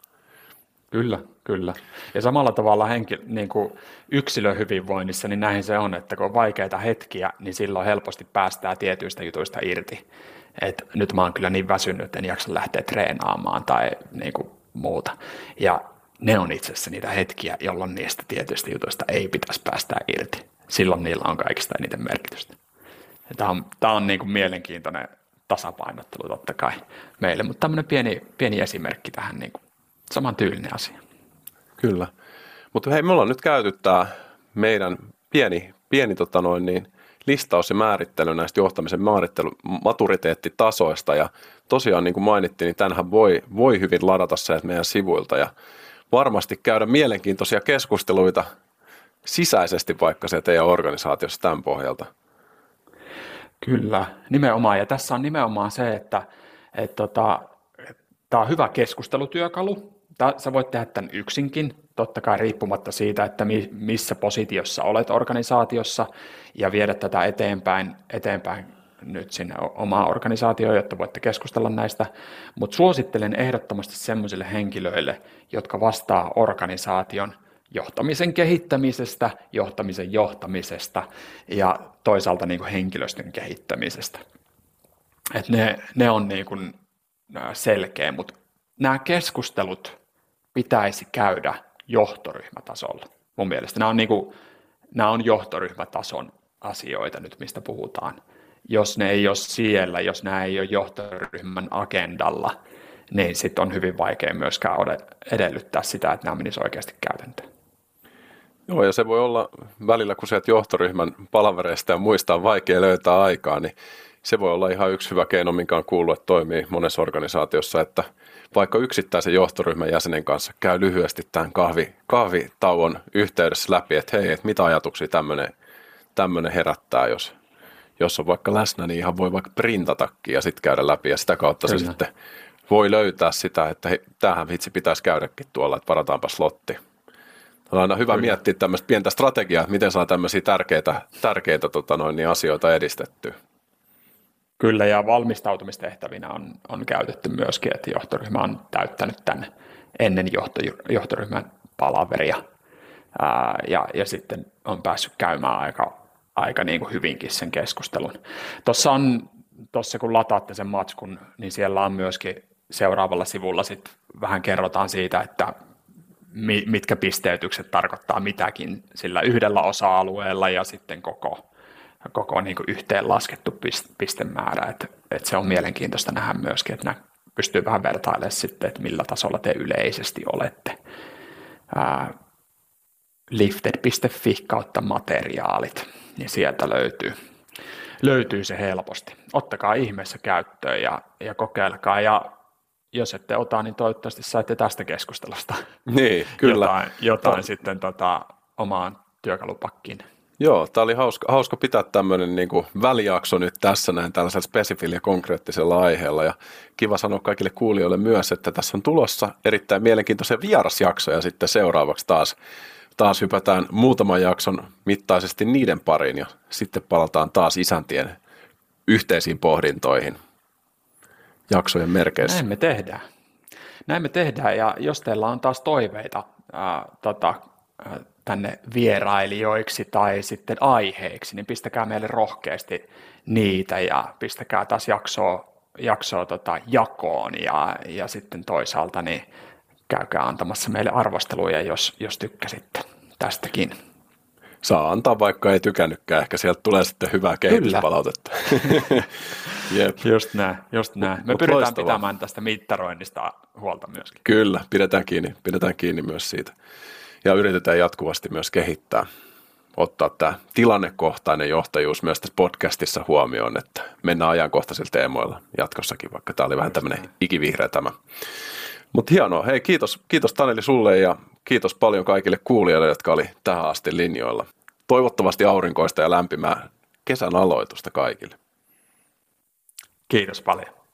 Kyllä, kyllä. Ja samalla tavalla henki, niin kuin yksilön hyvinvoinnissa, niin näin se on, että kun on vaikeita hetkiä, niin silloin helposti päästään tietyistä jutuista irti. Et nyt mä oon kyllä niin väsynyt, en jaksa lähteä treenaamaan tai niin kuin muuta. Ja ne on itse asiassa niitä hetkiä, jolloin niistä tietyistä jutuista ei pitäisi päästää irti. Silloin niillä on kaikista eniten merkitystä. Tämä on, tämä on niin kuin mielenkiintoinen tasapainottelu totta kai meille, mutta tämmöinen pieni, pieni esimerkki tähän niin kuin saman tyylinen asia. Kyllä. Mutta hei, me ollaan nyt käyty tämä meidän pieni, pieni tota noin, niin listaus ja määrittely näistä johtamisen määrittely maturiteettitasoista, ja tosiaan niin kuin mainittiin, niin tämänhän voi, voi hyvin ladata sieltä meidän sivuilta ja varmasti käydä mielenkiintoisia keskusteluita sisäisesti vaikka se teidän organisaatiossa tämän pohjalta. Kyllä, nimenomaan. Ja tässä on nimenomaan se, että et tota, tämä on hyvä keskustelutyökalu. Tää, sä voit tehdä tämän yksinkin, totta kai riippumatta siitä, että mi, missä positiossa olet organisaatiossa, ja viedä tätä eteenpäin, eteenpäin nyt sinne omaan organisaatioon, jotta voitte keskustella näistä. Mutta suosittelen ehdottomasti sellaisille henkilöille, jotka vastaa organisaation johtamisen kehittämisestä, johtamisen johtamisesta ja toisaalta niin kuin henkilöstön kehittämisestä. Et ne, ne on niin kuin selkeä, mutta nämä keskustelut pitäisi käydä johtoryhmätasolla. Mun mielestä nämä on, niin kuin, nämä on johtoryhmätason asioita nyt, mistä puhutaan. Jos ne ei ole siellä, jos nämä ei ole johtoryhmän agendalla, niin sitten on hyvin vaikea myöskään edellyttää sitä, että nämä menisivät oikeasti käytäntöön. Joo, ja se voi olla välillä, kun sieltä johtoryhmän palavereista ja muista on vaikea löytää aikaa, niin se voi olla ihan yksi hyvä keino, minkä on kuullut, että toimii monessa organisaatiossa, että vaikka yksittäisen johtoryhmän jäsenen kanssa käy lyhyesti tämän kahvi, kahvitauon yhteydessä läpi, että hei, että mitä ajatuksia tämmöinen, tämmöinen herättää, jos, jos on vaikka läsnä, niin ihan voi vaikka printatakin ja sitten käydä läpi, ja sitä kautta Kyllä. se sitten voi löytää sitä, että hei, tämähän vitsi pitäisi käydäkin tuolla, että varataanpa slotti. On aina hyvä Kyllä. miettiä tämmöistä pientä strategiaa, että miten saa tämmöisiä tärkeitä, tärkeitä tota noin, niin asioita edistettyä. Kyllä, ja valmistautumistehtävinä on, on käytetty myöskin, että johtoryhmä on täyttänyt tämän ennen johto, johtoryhmän palaveria, ää, ja, ja sitten on päässyt käymään aika, aika niin kuin hyvinkin sen keskustelun. Tuossa on, tuossa kun lataatte sen matskun, niin siellä on myöskin seuraavalla sivulla sit vähän kerrotaan siitä, että mitkä pisteytykset tarkoittaa mitäkin sillä yhdellä osa-alueella ja sitten koko, koko niin kuin yhteenlaskettu pistemäärä. Et, et se on mielenkiintoista nähdä myöskin, että nämä pystyy vähän vertailemaan sitten, että millä tasolla te yleisesti olette. Ää, lifted piste fi kautta materiaalit, niin sieltä löytyy, löytyy se helposti. Ottakaa ihmeessä käyttöön ja, ja kokeilkaa, ja jos ette ota, niin toivottavasti saitte tästä keskustelusta niin, kyllä. jotain, jotain sitten tota, omaan työkalupakkiin. Joo, tämä oli hauska, hauska pitää tämmöinen niin kuin välijakso nyt tässä näin tällaisella spesifillä ja konkreettisella aiheella, ja kiva sanoa kaikille kuulijoille myös, että tässä on tulossa erittäin mielenkiintoisia vierasjaksoja sitten seuraavaksi taas. Taas hypätään muutaman jakson mittaisesti niiden pariin ja sitten palataan taas isäntien yhteisiin pohdintoihin jaksojen merkeissä. Näin me tehdään. Näin me tehdään, ja jos teillä on taas toiveita ää, tota, ää, tänne vierailijoiksi tai sitten aiheiksi, niin pistäkää meille rohkeasti niitä ja pistäkää taas jaksoa, jaksoa tota, jakoon, ja, ja sitten toisaalta niin käykää antamassa meille arvosteluja, jos, jos tykkäsitte tästäkin. Saa antaa, vaikka ei tykännytkään. Ehkä sieltä tulee sitten hyvää kehityspalautetta. Jep. Just näin, just näin. Me Mut pyritään loistavaa. Pitämään tästä mittaroinnista huolta myöskin. Kyllä, pidetään kiinni, pidetään kiinni myös siitä. Ja yritetään jatkuvasti myös kehittää, ottaa tämä tilannekohtainen johtajuus myös tässä podcastissa huomioon, että mennään ajankohtaisilla teemoilla jatkossakin, vaikka tämä oli vähän tämmöinen ikivihreä tämä. Mutta hienoa. Hei, kiitos, kiitos Taneli sulle, ja kiitos paljon kaikille kuulijoille, jotka oli tähän asti linjoilla. Toivottavasti aurinkoista ja lämpimää kesän aloitusta kaikille. Kiitos paljon.